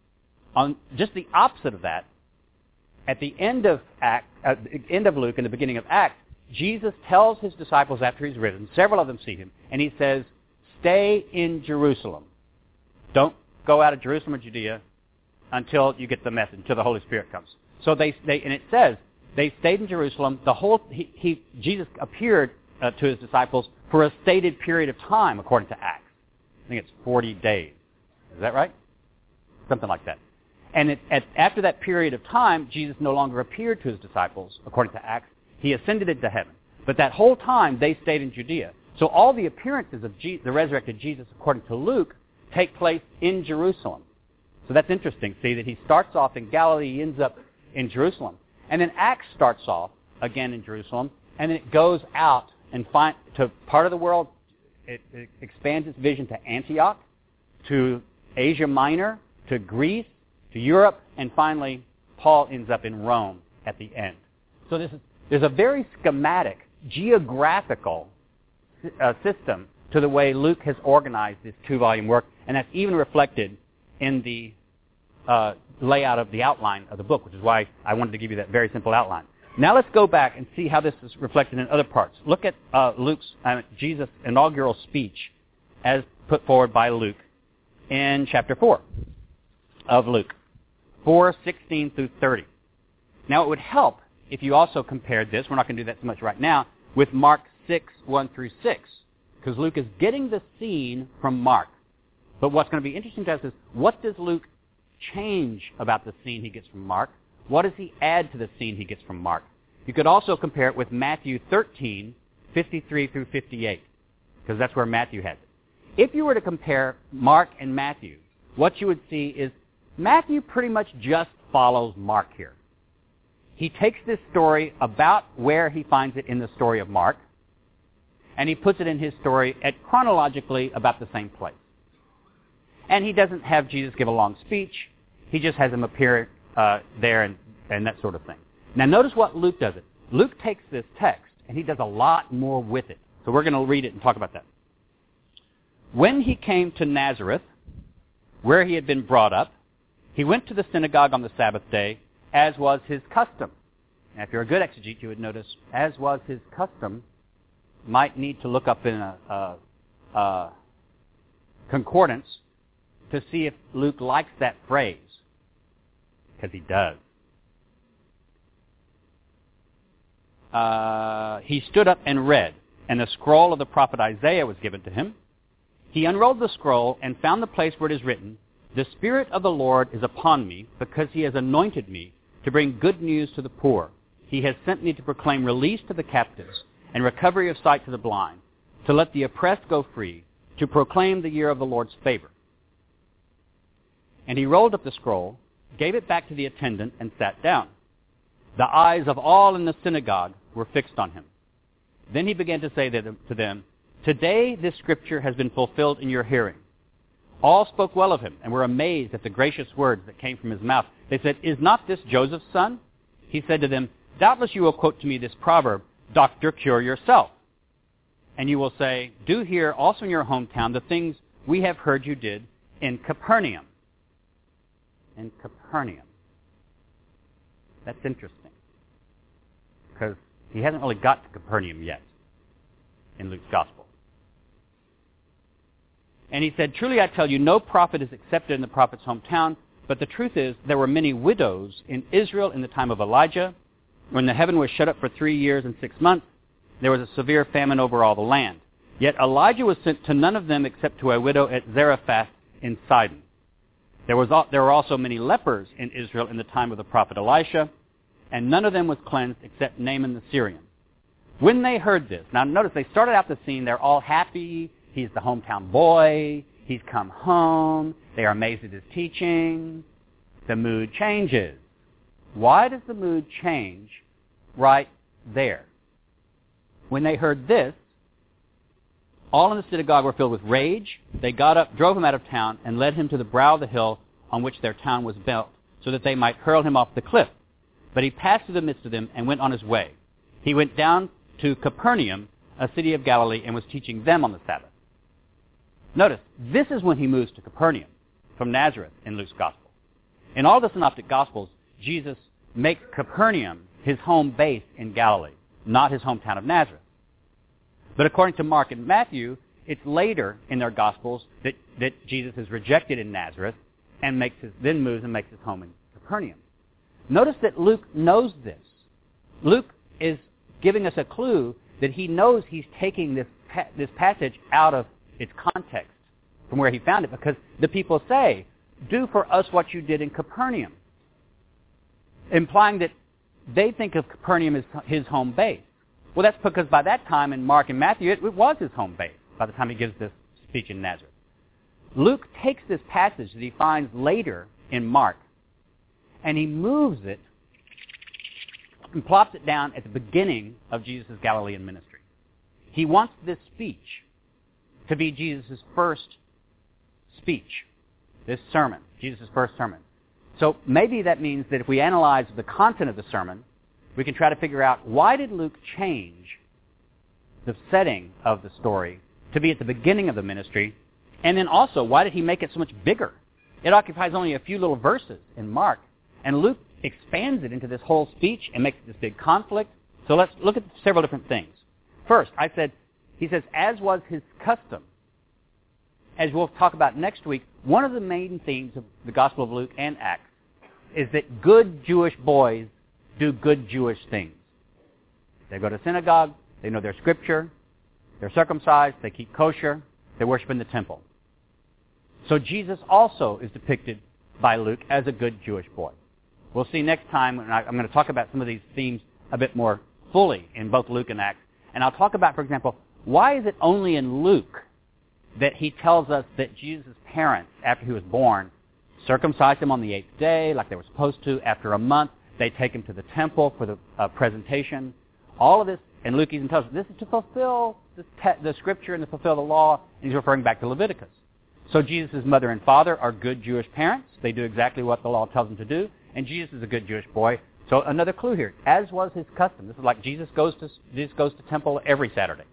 On just the opposite of that, at the end of Act, at the end of Luke and the beginning of Acts, Jesus tells his disciples after he's risen, several of them see him, and he says, stay in Jerusalem. Don't go out of Jerusalem or Judea until you get the message, until the Holy Spirit comes. So they, they and it says, they stayed in Jerusalem. The whole, he, he Jesus appeared uh, to his disciples for a stated period of time, according to Acts. I think it's forty days. Is that right? Something like that. And it, at, after that period of time, Jesus no longer appeared to his disciples, according to Acts. He ascended into heaven. But that whole time, they stayed in Judea. So all the appearances of Je- the resurrected Jesus, according to Luke, take place in Jerusalem. So that's interesting. See that he starts off in Galilee, he ends up in Jerusalem. And then Acts starts off again in Jerusalem, and then it goes out and find, to part of the world. It, it expands its vision to Antioch, to Asia Minor, to Greece, to Europe, and finally, Paul ends up in Rome at the end. So this is, there's a very schematic, geographical uh, system to the way Luke has organized this two-volume work, and that's even reflected in the uh, layout of the outline of the book, which is why I wanted to give you that very simple outline. Now let's go back and see how this is reflected in other parts. Look at uh, Luke's, uh, Jesus' inaugural speech as put forward by Luke in chapter four of Luke, four sixteen through thirty. Now it would help if you also compared this, we're not going to do that so much right now, with Mark six, one through six, because Luke is getting the scene from Mark. But what's going to be interesting to us is, what does Luke change about the scene he gets from Mark? What does he add to the scene he gets from Mark? You could also compare it with Matthew thirteen, fifty-three through fifty-eight, because that's where Matthew has it. If you were to compare Mark and Matthew, what you would see is Matthew pretty much just follows Mark here. He takes this story about where he finds it in the story of Mark, and he puts it in his story at chronologically about the same place. And he doesn't have Jesus give a long speech. He just has him appear uh, there and, and that sort of thing. Now notice what Luke does it. Luke takes this text, and he does a lot more with it. So we're going to read it and talk about that. When he came to Nazareth, where he had been brought up, he went to the synagogue on the Sabbath day, as was his custom. Now, if you're a good exegete, you would notice, as was his custom, might need to look up in a, a, a concordance to see if Luke likes that phrase, because he does. Uh, he stood up and read, and the scroll of the prophet Isaiah was given to him. He unrolled the scroll and found the place where it is written, "The Spirit of the Lord is upon me, because he has anointed me to bring good news to the poor. He has sent me to proclaim release to the captives and recovery of sight to the blind, to let the oppressed go free, to proclaim the year of the Lord's favor." And he rolled up the scroll, gave it back to the attendant, and sat down. The eyes of all in the synagogue were fixed on him. Then he began to say to them, "Today this scripture has been fulfilled in your hearing." All spoke well of him and were amazed at the gracious words that came from his mouth. They said, "Is not this Joseph's son?" He said to them, "Doubtless you will quote to me this proverb, 'Doctor, cure yourself.' And you will say, 'Do here also in your hometown the things we have heard you did in Capernaum.'" In Capernaum. That's interesting, because he hasn't really got to Capernaum yet in Luke's gospel. And he said, "Truly I tell you, no prophet is accepted in the prophet's hometown, but the truth is there were many widows in Israel in the time of Elijah, when the heaven was shut up for three years and six months. There was a severe famine over all the land. Yet Elijah was sent to none of them except to a widow at Zarephath in Sidon. There, was, there were also many lepers in Israel in the time of the prophet Elisha, and none of them was cleansed except Naaman the Syrian." When they heard this, now notice they started out the scene, they're all happy. He's the hometown boy. He's come home. They are amazed at his teaching. The mood changes. Why does the mood change right there? When they heard this, all in the synagogue were filled with rage. They got up, drove him out of town, and led him to the brow of the hill on which their town was built, so that they might hurl him off the cliff. But he passed through the midst of them and went on his way. He went down to Capernaum, a city of Galilee, and was teaching them on the Sabbath. Notice, this is when he moves to Capernaum from Nazareth in Luke's Gospel. In all the Synoptic Gospels, Jesus makes Capernaum his home base in Galilee, not his hometown of Nazareth. But according to Mark and Matthew, it's later in their Gospels that, that Jesus is rejected in Nazareth and makes his, then moves and makes his home in Capernaum. Notice that Luke knows this. Luke is giving us a clue that he knows he's taking this, pa- this passage out of its context from where he found it, because the people say, do for us what you did in Capernaum, implying that they think of Capernaum as his home base. Well, that's because by that time in Mark and Matthew, it, it was his home base by the time he gives this speech in Nazareth. Luke takes this passage that he finds later in Mark, and he moves it and plops it down at the beginning of Jesus' Galilean ministry. He wants this speech to be Jesus' first speech, this sermon, Jesus' first sermon. So maybe that means that if we analyze the content of the sermon, we can try to figure out, why did Luke change the setting of the story to be at the beginning of the ministry? And then also, why did he make it so much bigger? It occupies only a few little verses in Mark, and Luke expands it into this whole speech and makes it this big conflict. So let's look at several different things. First, I said, he says, as was his custom. As we'll talk about next week, one of the main themes of the Gospel of Luke and Acts is that good Jewish boys do good Jewish things. They go to synagogue, they know their scripture, they're circumcised, they keep kosher, they worship in the temple. So Jesus also is depicted by Luke as a good Jewish boy. We'll see next time, and I'm going to talk about some of these themes a bit more fully in both Luke and Acts. And I'll talk about, for example, why is it only in Luke that he tells us that Jesus' parents, after he was born, circumcised him on the eighth day, like they were supposed to. After a month, they take him to the temple for the uh, presentation. All of this, and Luke even tells us, this is to fulfill the, te- the scripture and to fulfill the law, and he's referring back to Leviticus. So Jesus' mother and father are good Jewish parents. They do exactly what the law tells them to do, and Jesus is a good Jewish boy. So another clue here, as was his custom. This is like Jesus goes to Jesus goes to temple every Saturday.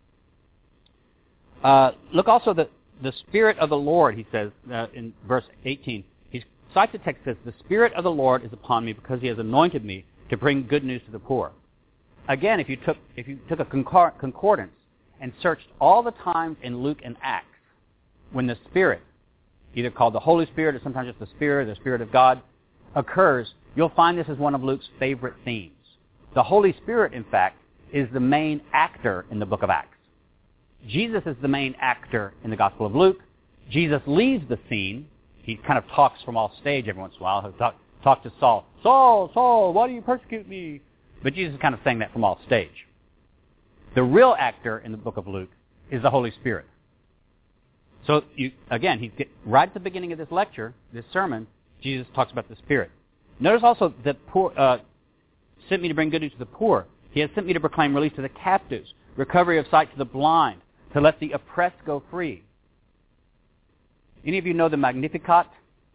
Uh, look also the the Spirit of the Lord, he says uh, in verse eighteen. He cites a text that says, the Spirit of the Lord is upon me because he has anointed me to bring good news to the poor. Again, if you took if you took a concor- concordance and searched all the times in Luke and Acts when the Spirit, either called the Holy Spirit or sometimes just the Spirit, the Spirit of God, occurs, you'll find this as one of Luke's favorite themes. The Holy Spirit, in fact, is the main actor in the book of Acts. Jesus is the main actor in the Gospel of Luke. Jesus leaves the scene. He kind of talks from off stage every once in a while. He'll talk, talk to Saul. Saul, Saul, why do you persecute me? But Jesus is kind of saying that from off stage. The real actor in the book of Luke is the Holy Spirit. So, you, again, he's get, right at the beginning of this lecture, this sermon, Jesus talks about the Spirit. Notice also that poor, uh, sent me to bring good news to the poor. He has sent me to proclaim release to the captives, recovery of sight to the blind, to let the oppressed go free. Any of you know the Magnificat?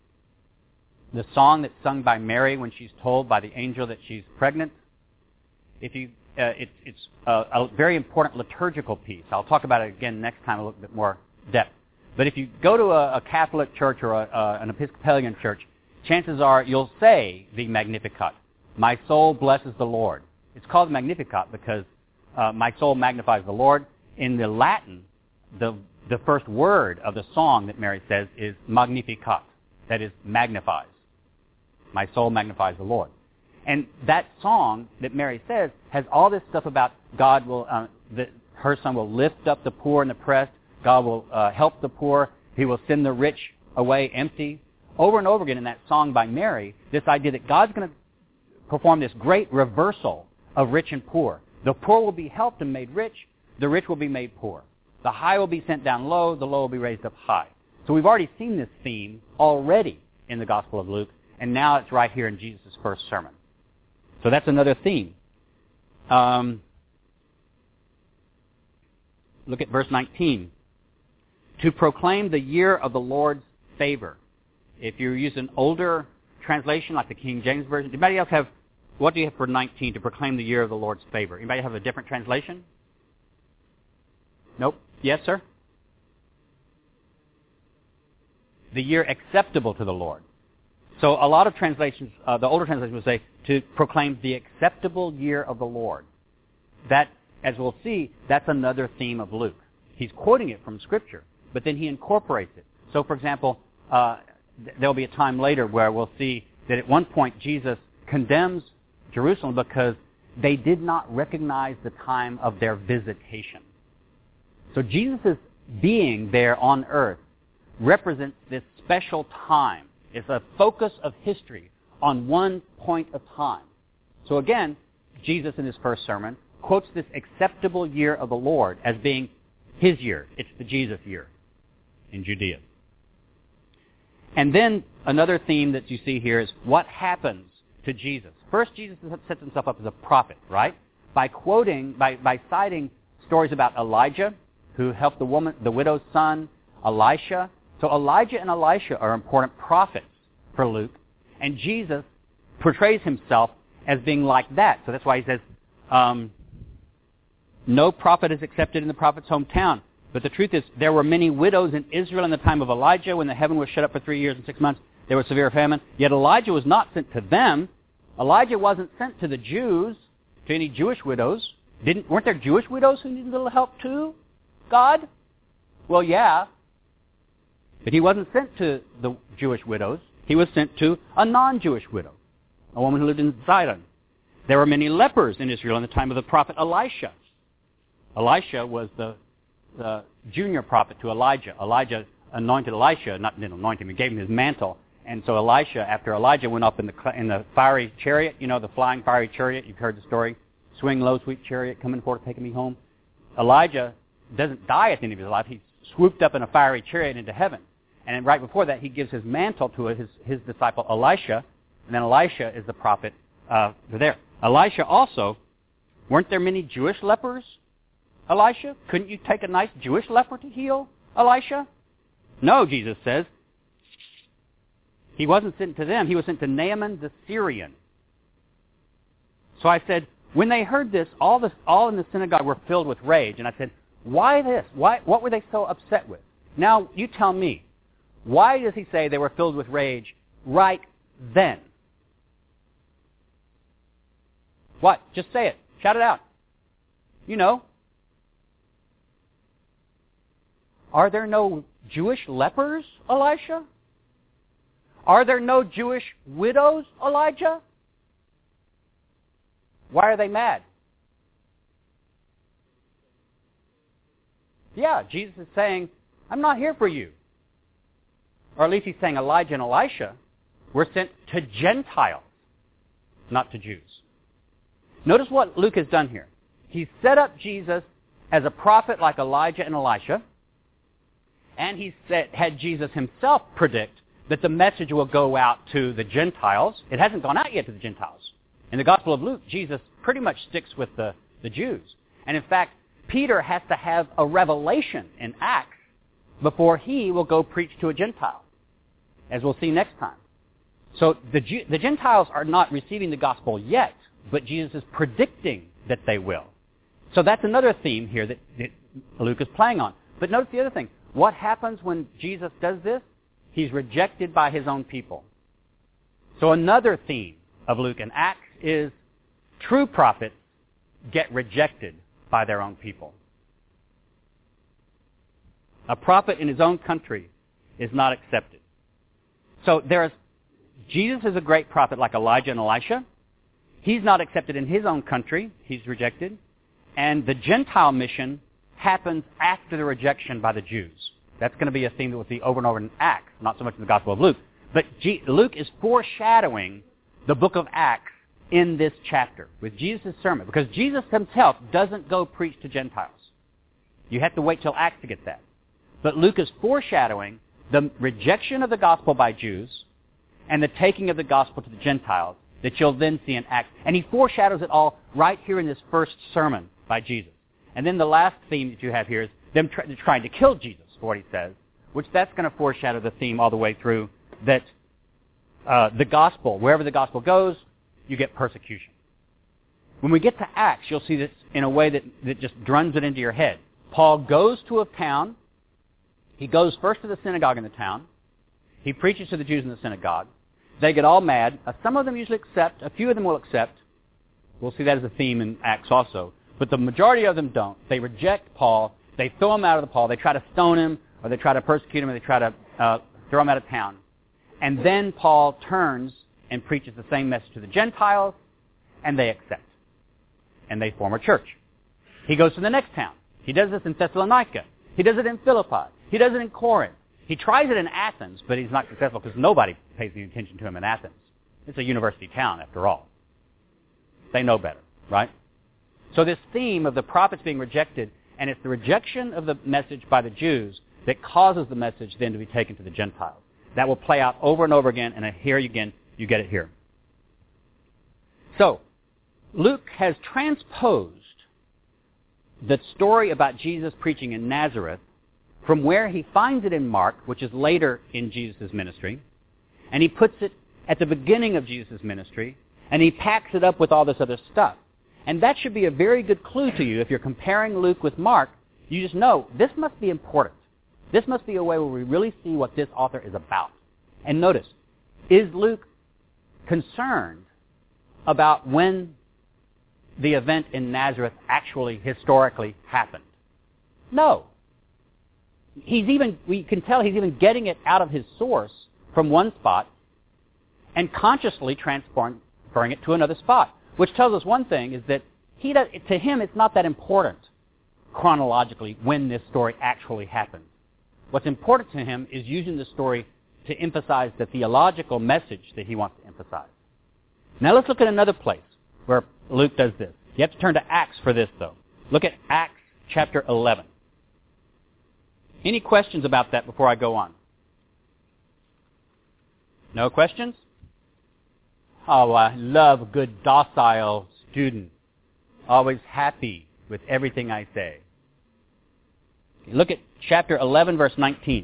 The song that's sung by Mary when she's told by the angel that she's pregnant? If you, uh, it, it's a, a very important liturgical piece. I'll talk about it again next time a little bit more depth. But if you go to a, a Catholic church or a, uh, an Episcopalian church, chances are you'll say the Magnificat. My soul blesses the Lord. It's called the Magnificat because uh, my soul magnifies the Lord. In the Latin, the the first word of the song that Mary says is Magnificat, that is, magnifies. My soul magnifies the Lord. And that song that Mary says has all this stuff about God will, uh, the, her son will lift up the poor and the oppressed. God will uh, help the poor. He will send the rich away empty. Over and over again in that song by Mary, this idea that God's going to perform this great reversal of rich and poor. The poor will be helped and made rich. The rich will be made poor. The high will be sent down low. The low will be raised up high. So we've already seen this theme already in the Gospel of Luke, and now it's right here in Jesus' first sermon. So that's another theme. Um, look at verse nineteen. To proclaim the year of the Lord's favor. If you use an older translation like the King James Version, anybody else have, what do you have for nineteen? To proclaim the year of the Lord's favor. Anybody have a different translation? Nope. Yes, sir? The year acceptable to the Lord. So a lot of translations, uh, the older translations would say, to proclaim the acceptable year of the Lord. That, as we'll see, that's another theme of Luke. He's quoting it from Scripture, but then he incorporates it. So, for example, uh, th- there'll be a time later where we'll see that at one point Jesus condemns Jerusalem because they did not recognize the time of their visitation. So Jesus' being there on earth represents this special time. It's a focus of history on one point of time. So again, Jesus in his first sermon quotes this acceptable year of the Lord as being his year. It's the Jesus year in Judea. And then another theme that you see here is what happens to Jesus. First, Jesus sets himself up as a prophet, right? By quoting, by, by citing stories about Elijah, who helped the woman, the widow's son, Elisha. So Elijah and Elisha are important prophets for Luke, and Jesus portrays himself as being like that. So that's why he says, um, no prophet is accepted in the prophet's hometown. But the truth is, there were many widows in Israel in the time of Elijah when the heaven was shut up for three years and six months. There was severe famine. Yet Elijah was not sent to them. Elijah wasn't sent to the Jews, to any Jewish widows. Didn't, weren't there Jewish widows who needed a little help too, God? Well, yeah. But he wasn't sent to the Jewish widows. He was sent to a non-Jewish widow, a woman who lived in Sidon. There were many lepers in Israel in the time of the prophet Elisha. Elisha was the, the junior prophet to Elijah. Elijah anointed Elisha, not didn't anoint him, he gave him his mantle. And so Elisha, after Elijah went up in the in the fiery chariot, you know, the flying fiery chariot, you've heard the story, swing low, sweet chariot, coming forth, taking me home. Elijah doesn't die at the end of his life. He's swooped up in a fiery chariot into heaven. And then right before that, he gives his mantle to his, his disciple Elisha, and then Elisha is the prophet uh, there. Elisha also, weren't there many Jewish lepers, Elisha? Couldn't you take a nice Jewish leper to heal Elisha? No, Jesus says. He wasn't sent to them. He was sent to Naaman the Syrian. So I said, when they heard this, all, this, all in the synagogue were filled with rage. And I said, why this? Why, what were they so upset with? Now, you tell me. Why does he say they were filled with rage right then? What? Just say it. Shout it out. You know. Are there no Jewish lepers, Elisha? Are there no Jewish widows, Elijah? Why are they mad? Yeah, Jesus is saying, I'm not here for you. Or at least he's saying Elijah and Elisha were sent to Gentiles, not to Jews. Notice what Luke has done here. He's set up Jesus as a prophet like Elijah and Elisha, and he's set, had Jesus himself predict that the message will go out to the Gentiles. It hasn't gone out yet to the Gentiles. In the Gospel of Luke, Jesus pretty much sticks with the, the Jews. And in fact, Peter has to have a revelation in Acts before he will go preach to a Gentile, as we'll see next time. So the, the Gentiles are not receiving the gospel yet, but Jesus is predicting that they will. So that's another theme here that, that Luke is playing on. But notice the other thing. What happens when Jesus does this? He's rejected by his own people. So another theme of Luke and Acts is true prophets get rejected by their own people. A prophet in his own country is not accepted. So there's, Jesus is a great prophet like Elijah and Elisha. He's not accepted in his own country. He's rejected. And the Gentile mission happens after the rejection by the Jews. That's going to be a theme that we'll see over and over in Acts, not so much in the Gospel of Luke. But G- Luke is foreshadowing the book of Acts in this chapter with Jesus' sermon, because Jesus himself doesn't go preach to Gentiles. You have to wait till Acts to get that. But Luke is foreshadowing the rejection of the gospel by Jews and the taking of the gospel to the Gentiles that you'll then see in Acts. And he foreshadows it all right here in this first sermon by Jesus. And then the last theme that you have here is them try, trying to kill Jesus, for what he says, which that's going to foreshadow the theme all the way through, that uh, the gospel, wherever the gospel goes, you get persecution. When we get to Acts, you'll see this in a way that, that just drums it into your head. Paul goes to a town. He goes first to the synagogue in the town. He preaches to the Jews in the synagogue. They get all mad. Uh, some of them usually accept. A few of them will accept. We'll see that as a theme in Acts also. But the majority of them don't. They reject Paul. They throw him out of the Paul. They try to stone him, or they try to persecute him, or they try to uh, throw him out of town. And then Paul turns and preaches the same message to the Gentiles, and they accept. And they form a church. He goes to the next town. He does this in Thessalonica. He does it in Philippi. He does it in Corinth. He tries it in Athens, but he's not successful because nobody pays any attention to him in Athens. It's a university town, after all. They know better, right? So this theme of the prophets being rejected, and it's the rejection of the message by the Jews that causes the message then to be taken to the Gentiles. That will play out over and over again, and here again, you get it here. So, Luke has transposed the story about Jesus preaching in Nazareth from where he finds it in Mark, which is later in Jesus' ministry, and he puts it at the beginning of Jesus' ministry, and he packs it up with all this other stuff. And that should be a very good clue to you. If you're comparing Luke with Mark, you just know this must be important. This must be a way where we really see what this author is about. And notice, is Luke concerned about when the event in Nazareth actually historically happened? No. He's even, we can tell he's even getting it out of his source from one spot and consciously transferring it to another spot, which tells us one thing, is that he does, to him it's not that important chronologically when this story actually happened. What's important to him is using the story to emphasize the theological message that he wants to emphasize. Now let's look at another place where Luke does this. You have to turn to Acts for this, though. Look at Acts chapter eleven. Any questions about that before I go on? No questions? Oh, I love a good docile student. Always happy with everything I say. Look at chapter eleven, verse nineteen.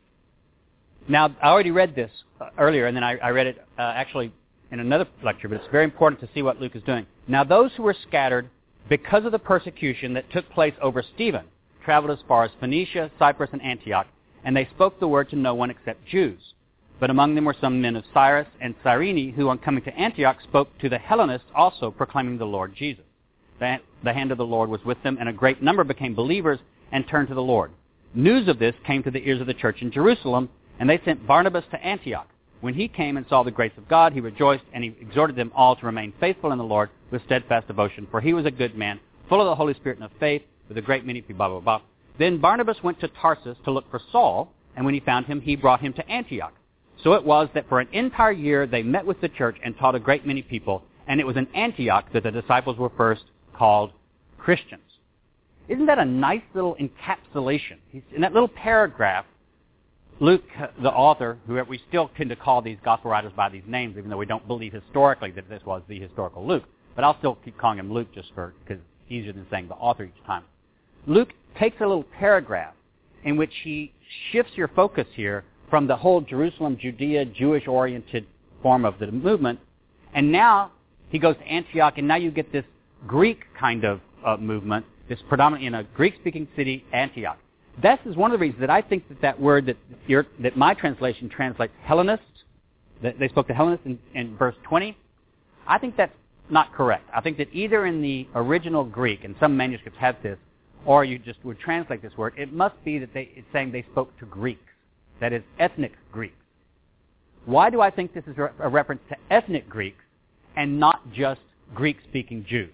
Now, I already read this uh, earlier, and then I, I read it uh, actually in another lecture, but it's very important to see what Luke is doing. Now, those who were scattered because of the persecution that took place over Stephen traveled as far as Phoenicia, Cyprus, and Antioch, and they spoke the word to no one except Jews. But among them were some men of Cyrus and Cyrene, who on coming to Antioch spoke to the Hellenists also, proclaiming the Lord Jesus. The, the hand of the Lord was with them, and a great number became believers and turned to the Lord. News of this came to the ears of the church in Jerusalem, and they sent Barnabas to Antioch. When he came and saw the grace of God, he rejoiced, and he exhorted them all to remain faithful in the Lord with steadfast devotion, for he was a good man, full of the Holy Spirit and of faith, with a great many people, blah, blah, blah. Then Barnabas went to Tarsus to look for Saul, and when he found him, he brought him to Antioch. So it was that for an entire year they met with the church and taught a great many people, and it was in Antioch that the disciples were first called Christians. Isn't that a nice little encapsulation? He's, in that little paragraph, Luke, the author, who we still tend to call these gospel writers by these names, even though we don't believe historically that this was the historical Luke, but I'll still keep calling him Luke just for because it's easier than saying the author each time. Luke takes a little paragraph in which he shifts your focus here from the whole Jerusalem, Judea, Jewish-oriented form of the movement, and now he goes to Antioch, and now you get this Greek kind of uh, movement, this predominantly in a Greek-speaking city, Antioch. This is one of the reasons that I think that that word that your, that my translation translates Hellenist, that they spoke to Hellenists in, in verse twenty, I think that's not correct. I think that either in the original Greek, and some manuscripts have this, or you just would translate this word, it must be that they, it's saying they spoke to Greeks, that is, ethnic Greeks. Why do I think this is a reference to ethnic Greeks and not just Greek-speaking Jews?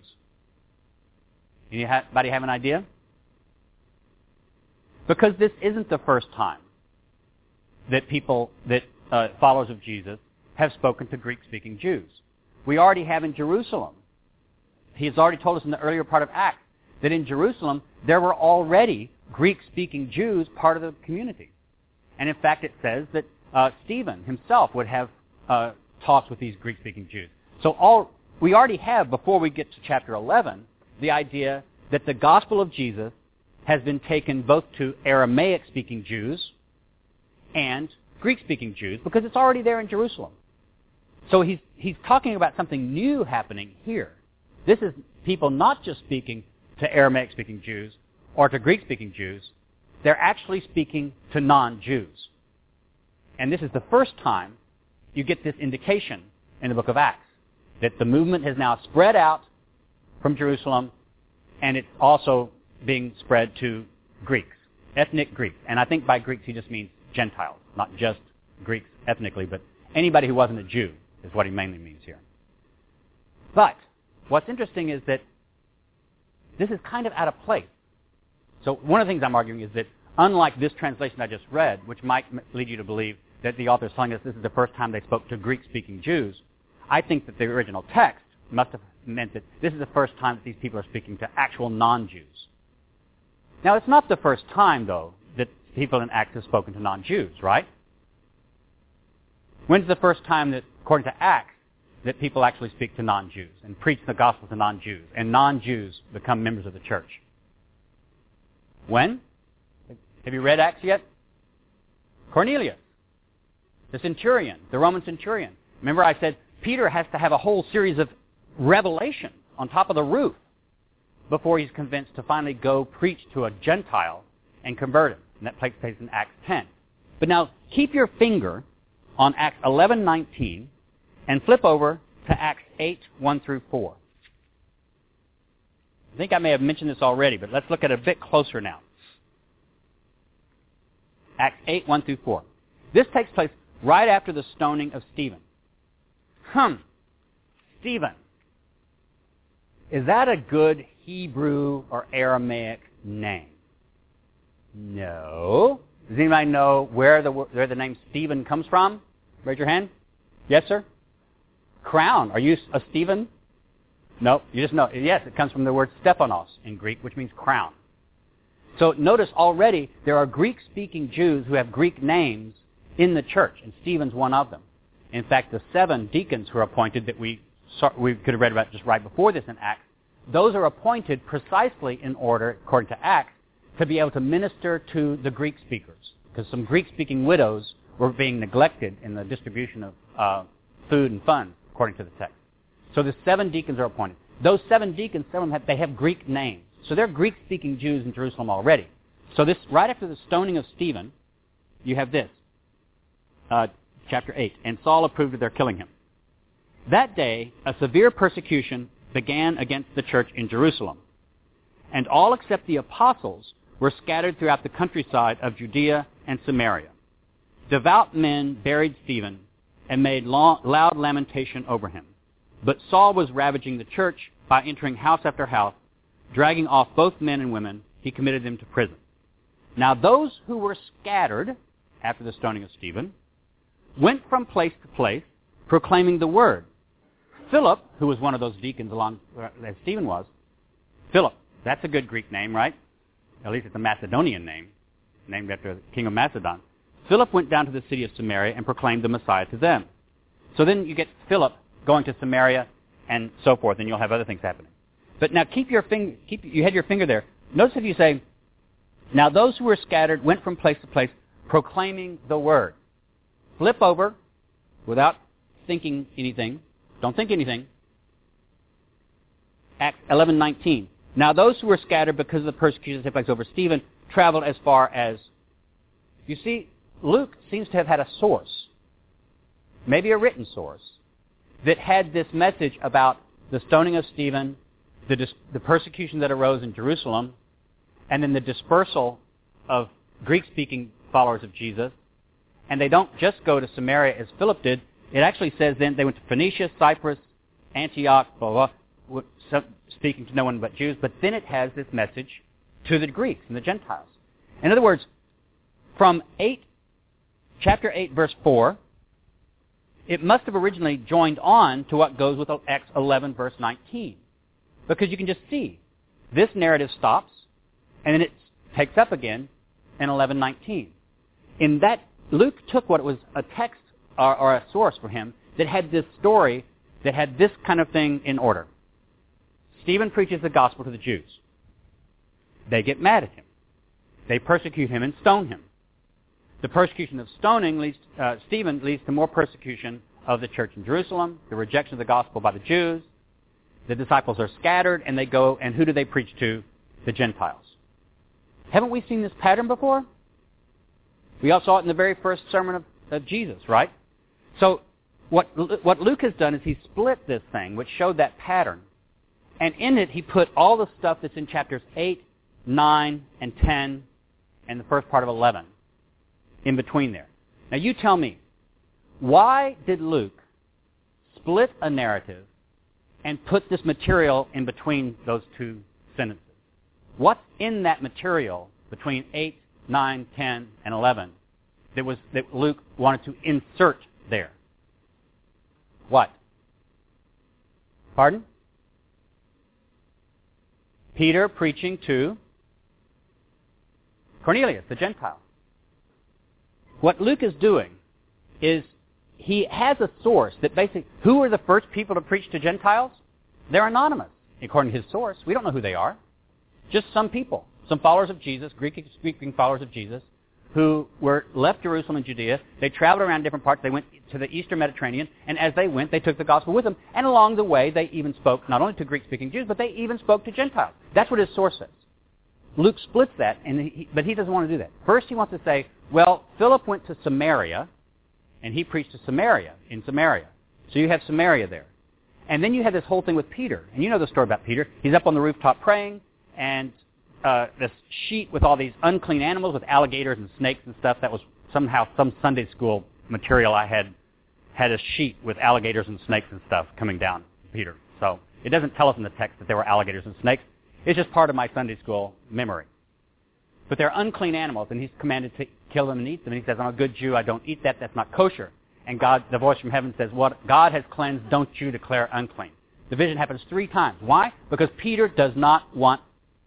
Anybody have an idea? Because this isn't the first time that people, that uh, followers of Jesus, have spoken to Greek-speaking Jews. We already have in Jerusalem. He's already told us in the earlier part of Acts that in Jerusalem there were already Greek-speaking Jews part of the community. And in fact it says that uh, Stephen himself would have uh, talks with these Greek-speaking Jews. So all we already have, before we get to chapter eleven, the idea that the gospel of Jesus has been taken both to Aramaic-speaking Jews and Greek-speaking Jews, because it's already there in Jerusalem. So he's, he's talking about something new happening here. This is people not just speaking to Aramaic-speaking Jews or to Greek-speaking Jews. They're actually speaking to non-Jews. And this is the first time you get this indication in the book of Acts, that the movement has now spread out from Jerusalem, and it's also being spread to Greeks, ethnic Greeks. And I think by Greeks he just means Gentiles, not just Greeks ethnically, but anybody who wasn't a Jew is what he mainly means here. But what's interesting is that this is kind of out of place. So one of the things I'm arguing is that unlike this translation I just read, which might lead you to believe that the author is telling us this is the first time they spoke to Greek-speaking Jews, I think that the original text must have meant that this is the first time that these people are speaking to actual non-Jews. Now, it's not the first time, though, that people in Acts have spoken to non-Jews, right? When's the first time that, according to Acts, that people actually speak to non-Jews and preach the gospel to non-Jews, and non-Jews become members of the church? When? Have you read Acts yet? Cornelius, the centurion, the Roman centurion. Remember I said Peter has to have a whole series of revelations on top of the roof before he's convinced to finally go preach to a Gentile and convert him. And that takes place in Acts ten. But now keep your finger on Acts eleven nineteen and flip over to Acts eight, one through four. I think I may have mentioned this already, but let's look at it a bit closer now. Acts eight, one through four. This takes place right after the stoning of Stephen. Hmm. Stephen. Is that a good Hebrew or Aramaic name? No. Does anybody know where the, where the name Stephen comes from? Raise your hand. Yes, sir? Crown. Are you a Stephen? No. You just know. Yes, it comes from the word Stephanos in Greek, which means crown. So notice already there are Greek-speaking Jews who have Greek names in the church, and Stephen's one of them. In fact, the seven deacons who are appointed that we saw, we could have read about just right before this in Acts, those are appointed precisely in order, according to Acts, to be able to minister to the Greek speakers, because some Greek-speaking widows were being neglected in the distribution of uh, food and funds, according to the text. So the seven deacons are appointed. Those seven deacons, some of them have, they have Greek names. So they're Greek-speaking Jews in Jerusalem already. So this, right after the stoning of Stephen, you have this, uh, chapter eight, and Saul approved of their killing him. That day, a severe persecution began against the church in Jerusalem, and all except the apostles were scattered throughout the countryside of Judea and Samaria. Devout men buried Stephen and made long, loud lamentation over him. But Saul was ravaging the church by entering house after house, dragging off both men and women. He committed them to prison. Now those who were scattered after the stoning of Stephen went from place to place proclaiming the word. Philip, who was one of those deacons along as Stephen was, Philip, that's a good Greek name, right? At least it's a Macedonian name, named after the king of Macedon. Philip went down to the city of Samaria and proclaimed the Messiah to them. So then you get Philip going to Samaria and so forth, and you'll have other things happening. But now keep your finger, keep, you had your finger there. Notice if you say, now those who were scattered went from place to place proclaiming the word. Flip over without thinking anything. Don't think anything. Acts eleven nineteen. Now those who were scattered because of the persecution that took place over Stephen traveled as far as... You see, Luke seems to have had a source, maybe a written source, that had this message about the stoning of Stephen, the, dis- the persecution that arose in Jerusalem, and then the dispersal of Greek-speaking followers of Jesus. And they don't just go to Samaria as Philip did. It actually says then they went to Phoenicia, Cyprus, Antioch, blah, blah, blah, speaking to no one but Jews. But then it has this message to the Greeks and the Gentiles. In other words, from eight, chapter eight, verse four, it must have originally joined on to what goes with Acts eleven, verse nineteen. Because you can just see this narrative stops, and then it takes up again in eleven nineteen. In that, Luke took what was a text or, or a source for him that had this story that had this kind of thing in order. Stephen preaches the gospel to the Jews. They get mad at him. They persecute him and stone him. The persecution of stoning leads, uh, Stephen leads to more persecution of the church in Jerusalem, the rejection of the gospel by the Jews. The disciples are scattered, and they go, and who do they preach to? The Gentiles. Haven't we seen this pattern before? We all saw it in the very first sermon of, of Jesus, right? So what, what Luke has done is he split this thing, which showed that pattern. And in it, he put all the stuff that's in chapters eight, nine, and ten, and the first part of eleven in between there. Now you tell me, why did Luke split a narrative and put this material in between those two sentences? What's in that material between eight, nine, ten, and eleven that was that Luke wanted to insert there? What? Pardon? Peter preaching to Cornelius, the Gentile. What Luke is doing is he has a source that basically, who are the first people to preach to Gentiles? They're anonymous, according to his source. We don't know who they are. Just some people, some followers of Jesus, Greek-speaking followers of Jesus, who were left Jerusalem and Judea. They traveled around different parts. They went to the Eastern Mediterranean, and as they went, they took the gospel with them. And along the way, they even spoke not only to Greek-speaking Jews, but they even spoke to Gentiles. That's what his source says. Luke splits that, and he, but he doesn't want to do that. First, he wants to say, well, Philip went to Samaria, and he preached to Samaria, in Samaria. So you have Samaria there. And then you have this whole thing with Peter. And you know the story about Peter. He's up on the rooftop praying, and uh, this sheet with all these unclean animals with alligators and snakes and stuff, that was somehow some Sunday school material I had, had a sheet with alligators and snakes and stuff coming down Peter. So it doesn't tell us in the text that there were alligators and snakes. It's just part of my Sunday school memory. But they're unclean animals, and he's commanded to kill them and eat them. And he says, I'm a good Jew, I don't eat that, that's not kosher. And God, the voice from heaven says, what God has cleansed, don't you declare unclean. The vision happens three times. Why? Because Peter does not want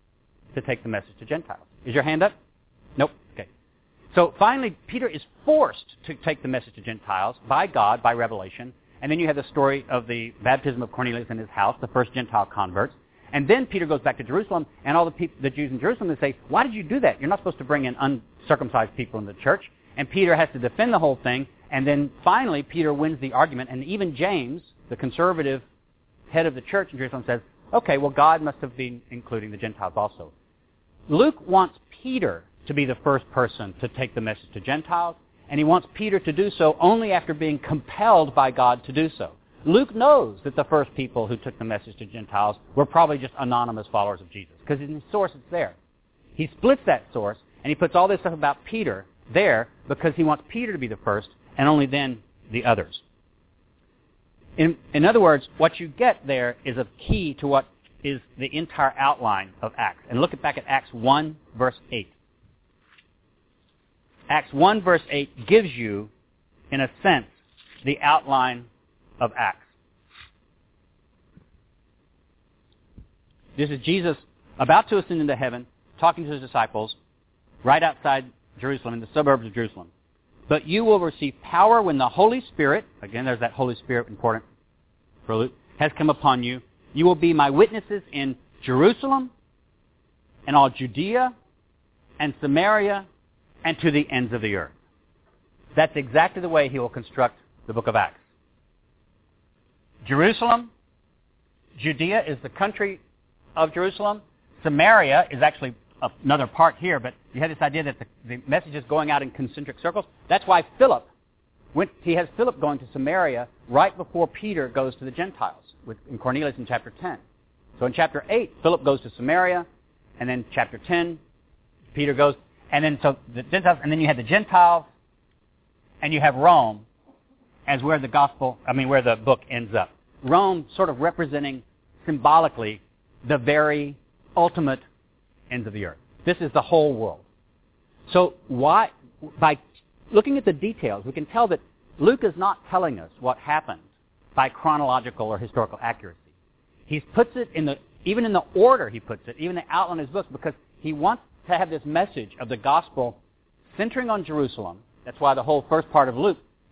to take the message to Gentiles. Is your hand up? Nope. Okay. So finally, Peter is forced to take the message to Gentiles by God, by revelation. And then you have the story of the baptism of Cornelius in his house, the first Gentile converts. And then Peter goes back to Jerusalem, and all the, people, the Jews in Jerusalem, they say, why did you do that? You're not supposed to bring in uncircumcised people in the church. And Peter has to defend the whole thing. And then finally, Peter wins the argument. And even James, the conservative head of the church in Jerusalem, says, okay, well, God must have been including the Gentiles also. Luke wants Peter to be the first person to take the message to Gentiles. And he wants Peter to do so only after being compelled by God to do so. Luke knows that the first people who took the message to Gentiles were probably just anonymous followers of Jesus, because in his source it's there. He splits that source, and he puts all this stuff about Peter there because he wants Peter to be the first, and only then the others. In, in other words, what you get there is a key to what is the entire outline of Acts. And look back at Acts one, verse eight. Acts one, verse eight gives you, in a sense, the outline of Acts. This is Jesus about to ascend into heaven, talking to his disciples right outside Jerusalem, in the suburbs of Jerusalem. But you will receive power when the Holy Spirit, again there's that Holy Spirit important for Luke, has come upon you. You will be my witnesses in Jerusalem and all Judea and Samaria and to the ends of the earth. That's exactly the way he will construct the book of Acts. Jerusalem, Judea is the country of Jerusalem. Samaria is actually another part here, but you have this idea that the, the message is going out in concentric circles. That's why Philip, went, he has Philip going to Samaria right before Peter goes to the Gentiles, with, in Cornelius in chapter ten. So in chapter eight, Philip goes to Samaria, and then chapter ten, Peter goes, and then so the Gentiles, and then you have the Gentiles, and you have Rome as where the gospel, I mean, where the book ends up. Rome sort of representing symbolically the very ultimate ends of the earth. This is the whole world. So why, by looking at the details, we can tell that Luke is not telling us what happened by chronological or historical accuracy. He puts it in the, even in the order he puts it, even the outline of his book, because he wants to have this message of the gospel centering on Jerusalem. That's why the whole first part of Luke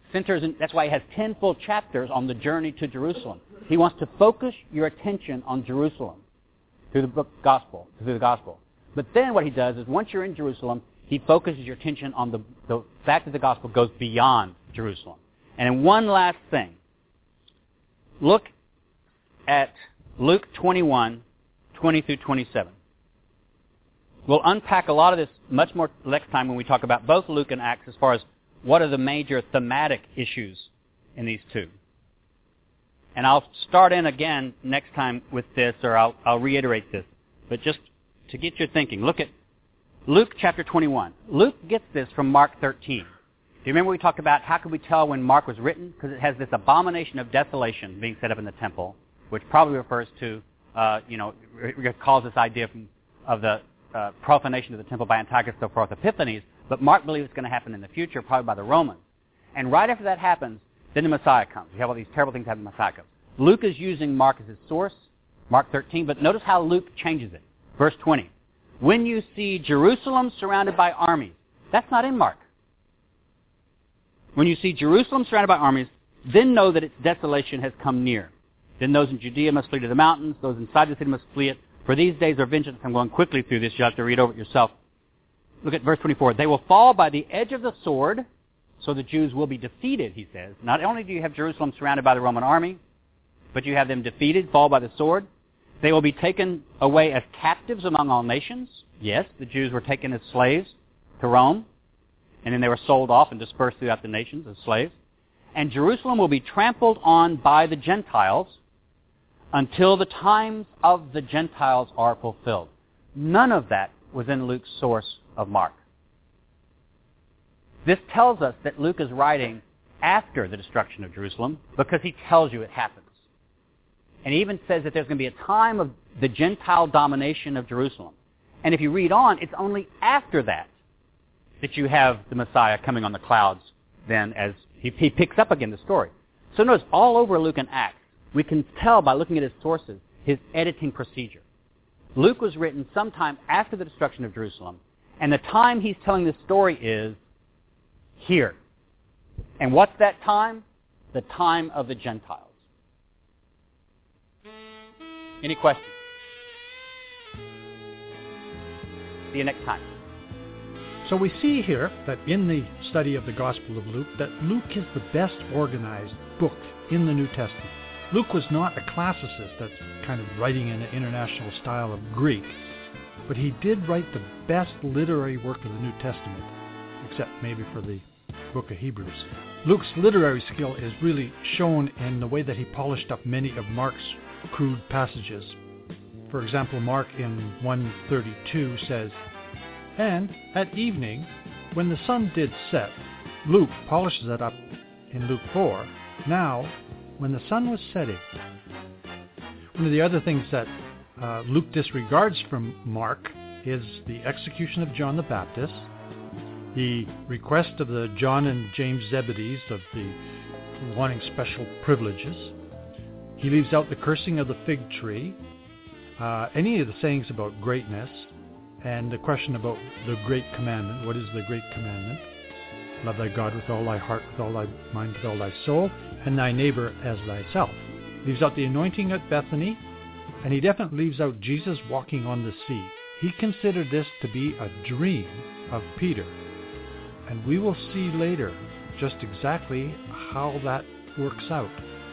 centers, in, that's why he has ten full chapters on the journey to Jerusalem. He wants to focus your attention on Jerusalem through the book Gospel, through the Gospel. But then what he does is once you're in Jerusalem, he focuses your attention on the, the fact that the Gospel goes beyond Jerusalem. And then one last thing. Look at Luke twenty-one, twenty through twenty-seven. We'll unpack a lot of this much more next time when we talk about both Luke and Acts as far as what are the major thematic issues in these two. And I'll start in again next time with this, or I'll, I'll reiterate this. But just to get your thinking, look at Luke chapter twenty-one. Luke gets this from Mark thirteen. Do you remember we talked about how could we tell when Mark was written? Because it has this abomination of desolation being set up in the temple, which probably refers to, uh, you know, recalls this idea from, of the uh, profanation of the temple by Antiochus, so forth, Epiphanes. But Mark believes it's going to happen in the future, probably by the Romans. And right after that happens, then the Messiah comes. We have all these terrible things happen when the Messiah comes. Luke is using Mark as his source, Mark thirteen, but notice how Luke changes it. Verse twenty. When you see Jerusalem surrounded by armies, that's not in Mark. When you see Jerusalem surrounded by armies, then know that its desolation has come near. Then those in Judea must flee to the mountains, those inside the city must flee it. For these days are vengeance. I'm going quickly through this. You'll have to read over it yourself. Look at verse twenty-four. They will fall by the edge of the sword, so the Jews will be defeated, he says. Not only do you have Jerusalem surrounded by the Roman army, but you have them defeated, fall by the sword. They will be taken away as captives among all nations. Yes, the Jews were taken as slaves to Rome, and then they were sold off and dispersed throughout the nations as slaves. And Jerusalem will be trampled on by the Gentiles until the times of the Gentiles are fulfilled. None of that was in Luke's source of Mark. This tells us that Luke is writing after the destruction of Jerusalem because he tells you it happens. And he even says that there's going to be a time of the Gentile domination of Jerusalem. And if you read on, it's only after that that you have the Messiah coming on the clouds then as he, he picks up again the story. So notice all over Luke and Acts, we can tell by looking at his sources, his editing procedure. Luke was written sometime after the destruction of Jerusalem, and the time he's telling this story is here. And what's that time? The time of the Gentiles. Any questions? See you next time. So we see here that in the study of the Gospel of Luke, that Luke is the best organized book in the New Testament. Luke was not a classicist that's kind of writing in an international style of Greek, but he did write the best literary work of the New Testament, except maybe for the book of Hebrews. Luke's literary skill is really shown in the way that he polished up many of Mark's crude passages. For example, Mark in one thirty-two says, "And at evening, when the sun did set," Luke polishes it up in Luke four, "now, when the sun was setting." One of the other things that uh, Luke disregards from Mark is the execution of John the Baptist, the request of the John and James Zebedees of the wanting special privileges. He leaves out the cursing of the fig tree, uh, any of the sayings about greatness, and the question about the great commandment. What is the great commandment? Love thy God with all thy heart, with all thy mind, with all thy soul, and thy neighbor as thyself. Leaves out the anointing at Bethany, and he definitely leaves out Jesus walking on the sea. He considered this to be a dream of Peter. And we will see later just exactly how that works out.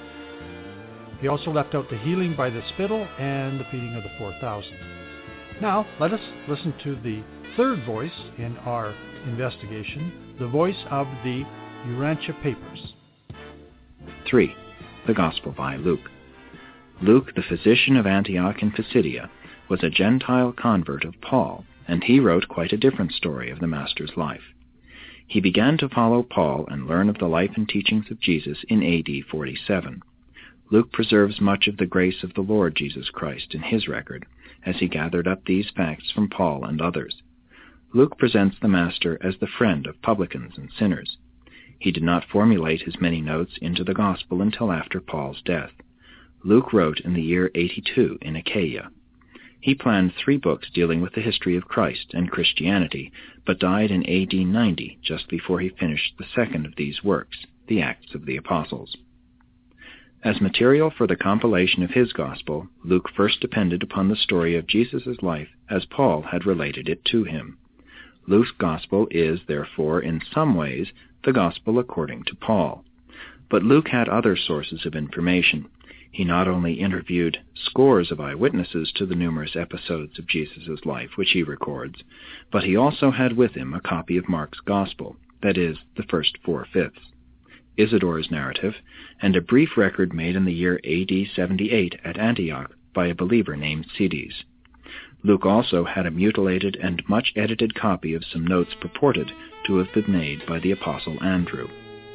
He also left out the healing by the spittle and the feeding of the four thousand. Now, let us listen to the third voice in our investigation, the voice of the Urantia Papers. three. The Gospel by Luke. Luke, the physician of Antioch in Pisidia, was a Gentile convert of Paul, and he wrote quite a different story of the Master's life. He began to follow Paul and learn of the life and teachings of Jesus in A D forty-seven. Luke preserves much of the grace of the Lord Jesus Christ in his record, as he gathered up these facts from Paul and others. Luke presents the Master as the friend of publicans and sinners. He did not formulate his many notes into the Gospel until after Paul's death. Luke wrote in the year eighty-two in Achaia. He planned three books dealing with the history of Christ and Christianity, but died in A D ninety, just before he finished the second of these works. the Acts of the Apostles. As material for the compilation of his Gospel, Luke first depended upon the story of Jesus' life as Paul had related it to him. Luke's Gospel is, therefore, in some ways, the Gospel according to Paul. But Luke had other sources of information. He not only interviewed scores of eyewitnesses to the numerous episodes of Jesus' life which he records, but he also had with him a copy of Mark's Gospel, that is, the first four-fifths, Isidore's narrative, and a brief record made in the year A D seventy-eight at Antioch by a believer named Cedes. Luke also had a mutilated and much edited copy of some notes purported to have been made by the Apostle Andrew.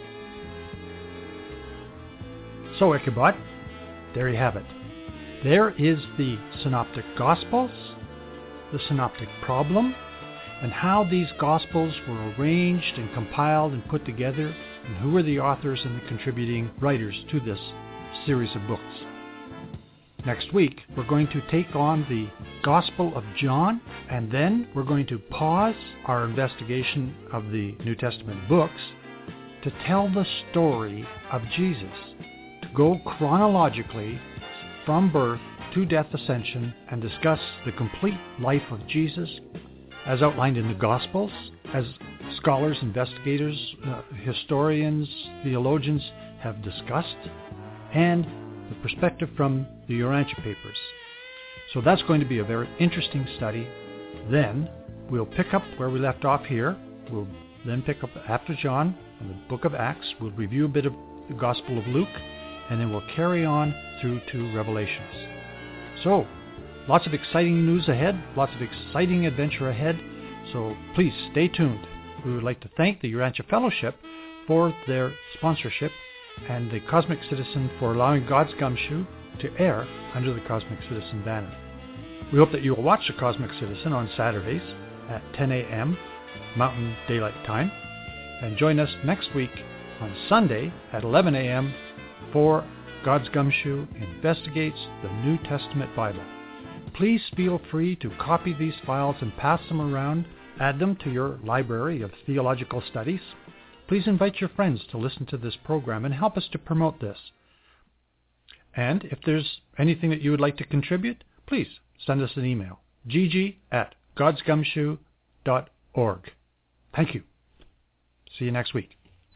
So, Ichabod, there you have it. There is the Synoptic Gospels, the Synoptic Problem, and how these Gospels were arranged and compiled and put together, and who were the authors and the contributing writers to this series of books. Next week, we're going to take on the Gospel of John, and then we're going to pause our investigation of the New Testament books to tell the story of Jesus, to go chronologically from birth to death, ascension, and discuss the complete life of Jesus as outlined in the Gospels, as scholars, investigators, uh, historians, theologians have discussed, and the perspective from the Urantia Papers. So that's going to be a very interesting study. Then we'll pick up where we left off here. We'll then pick up after John in the book of Acts. We'll review a bit of the Gospel of Luke, and then we'll carry on through to Revelations. So, lots of exciting news ahead, lots of exciting adventure ahead, so please stay tuned. We would like to thank the Urantia Fellowship for their sponsorship and the Cosmic Citizen for allowing God's Gumshoe to air under the Cosmic Citizen banner. We hope that you will watch the Cosmic Citizen on Saturdays at ten a.m. Mountain Daylight Time, and join us next week on Sunday at eleven a.m. for God's Gumshoe Investigates the New Testament Bible. Please feel free to copy these files and pass them around. Add them to your library of theological studies. Please invite your friends to listen to this program and help us to promote this. And if there's anything that you would like to contribute, please send us an email, g g at godsgumshoe dot org. Thank you. See you next week.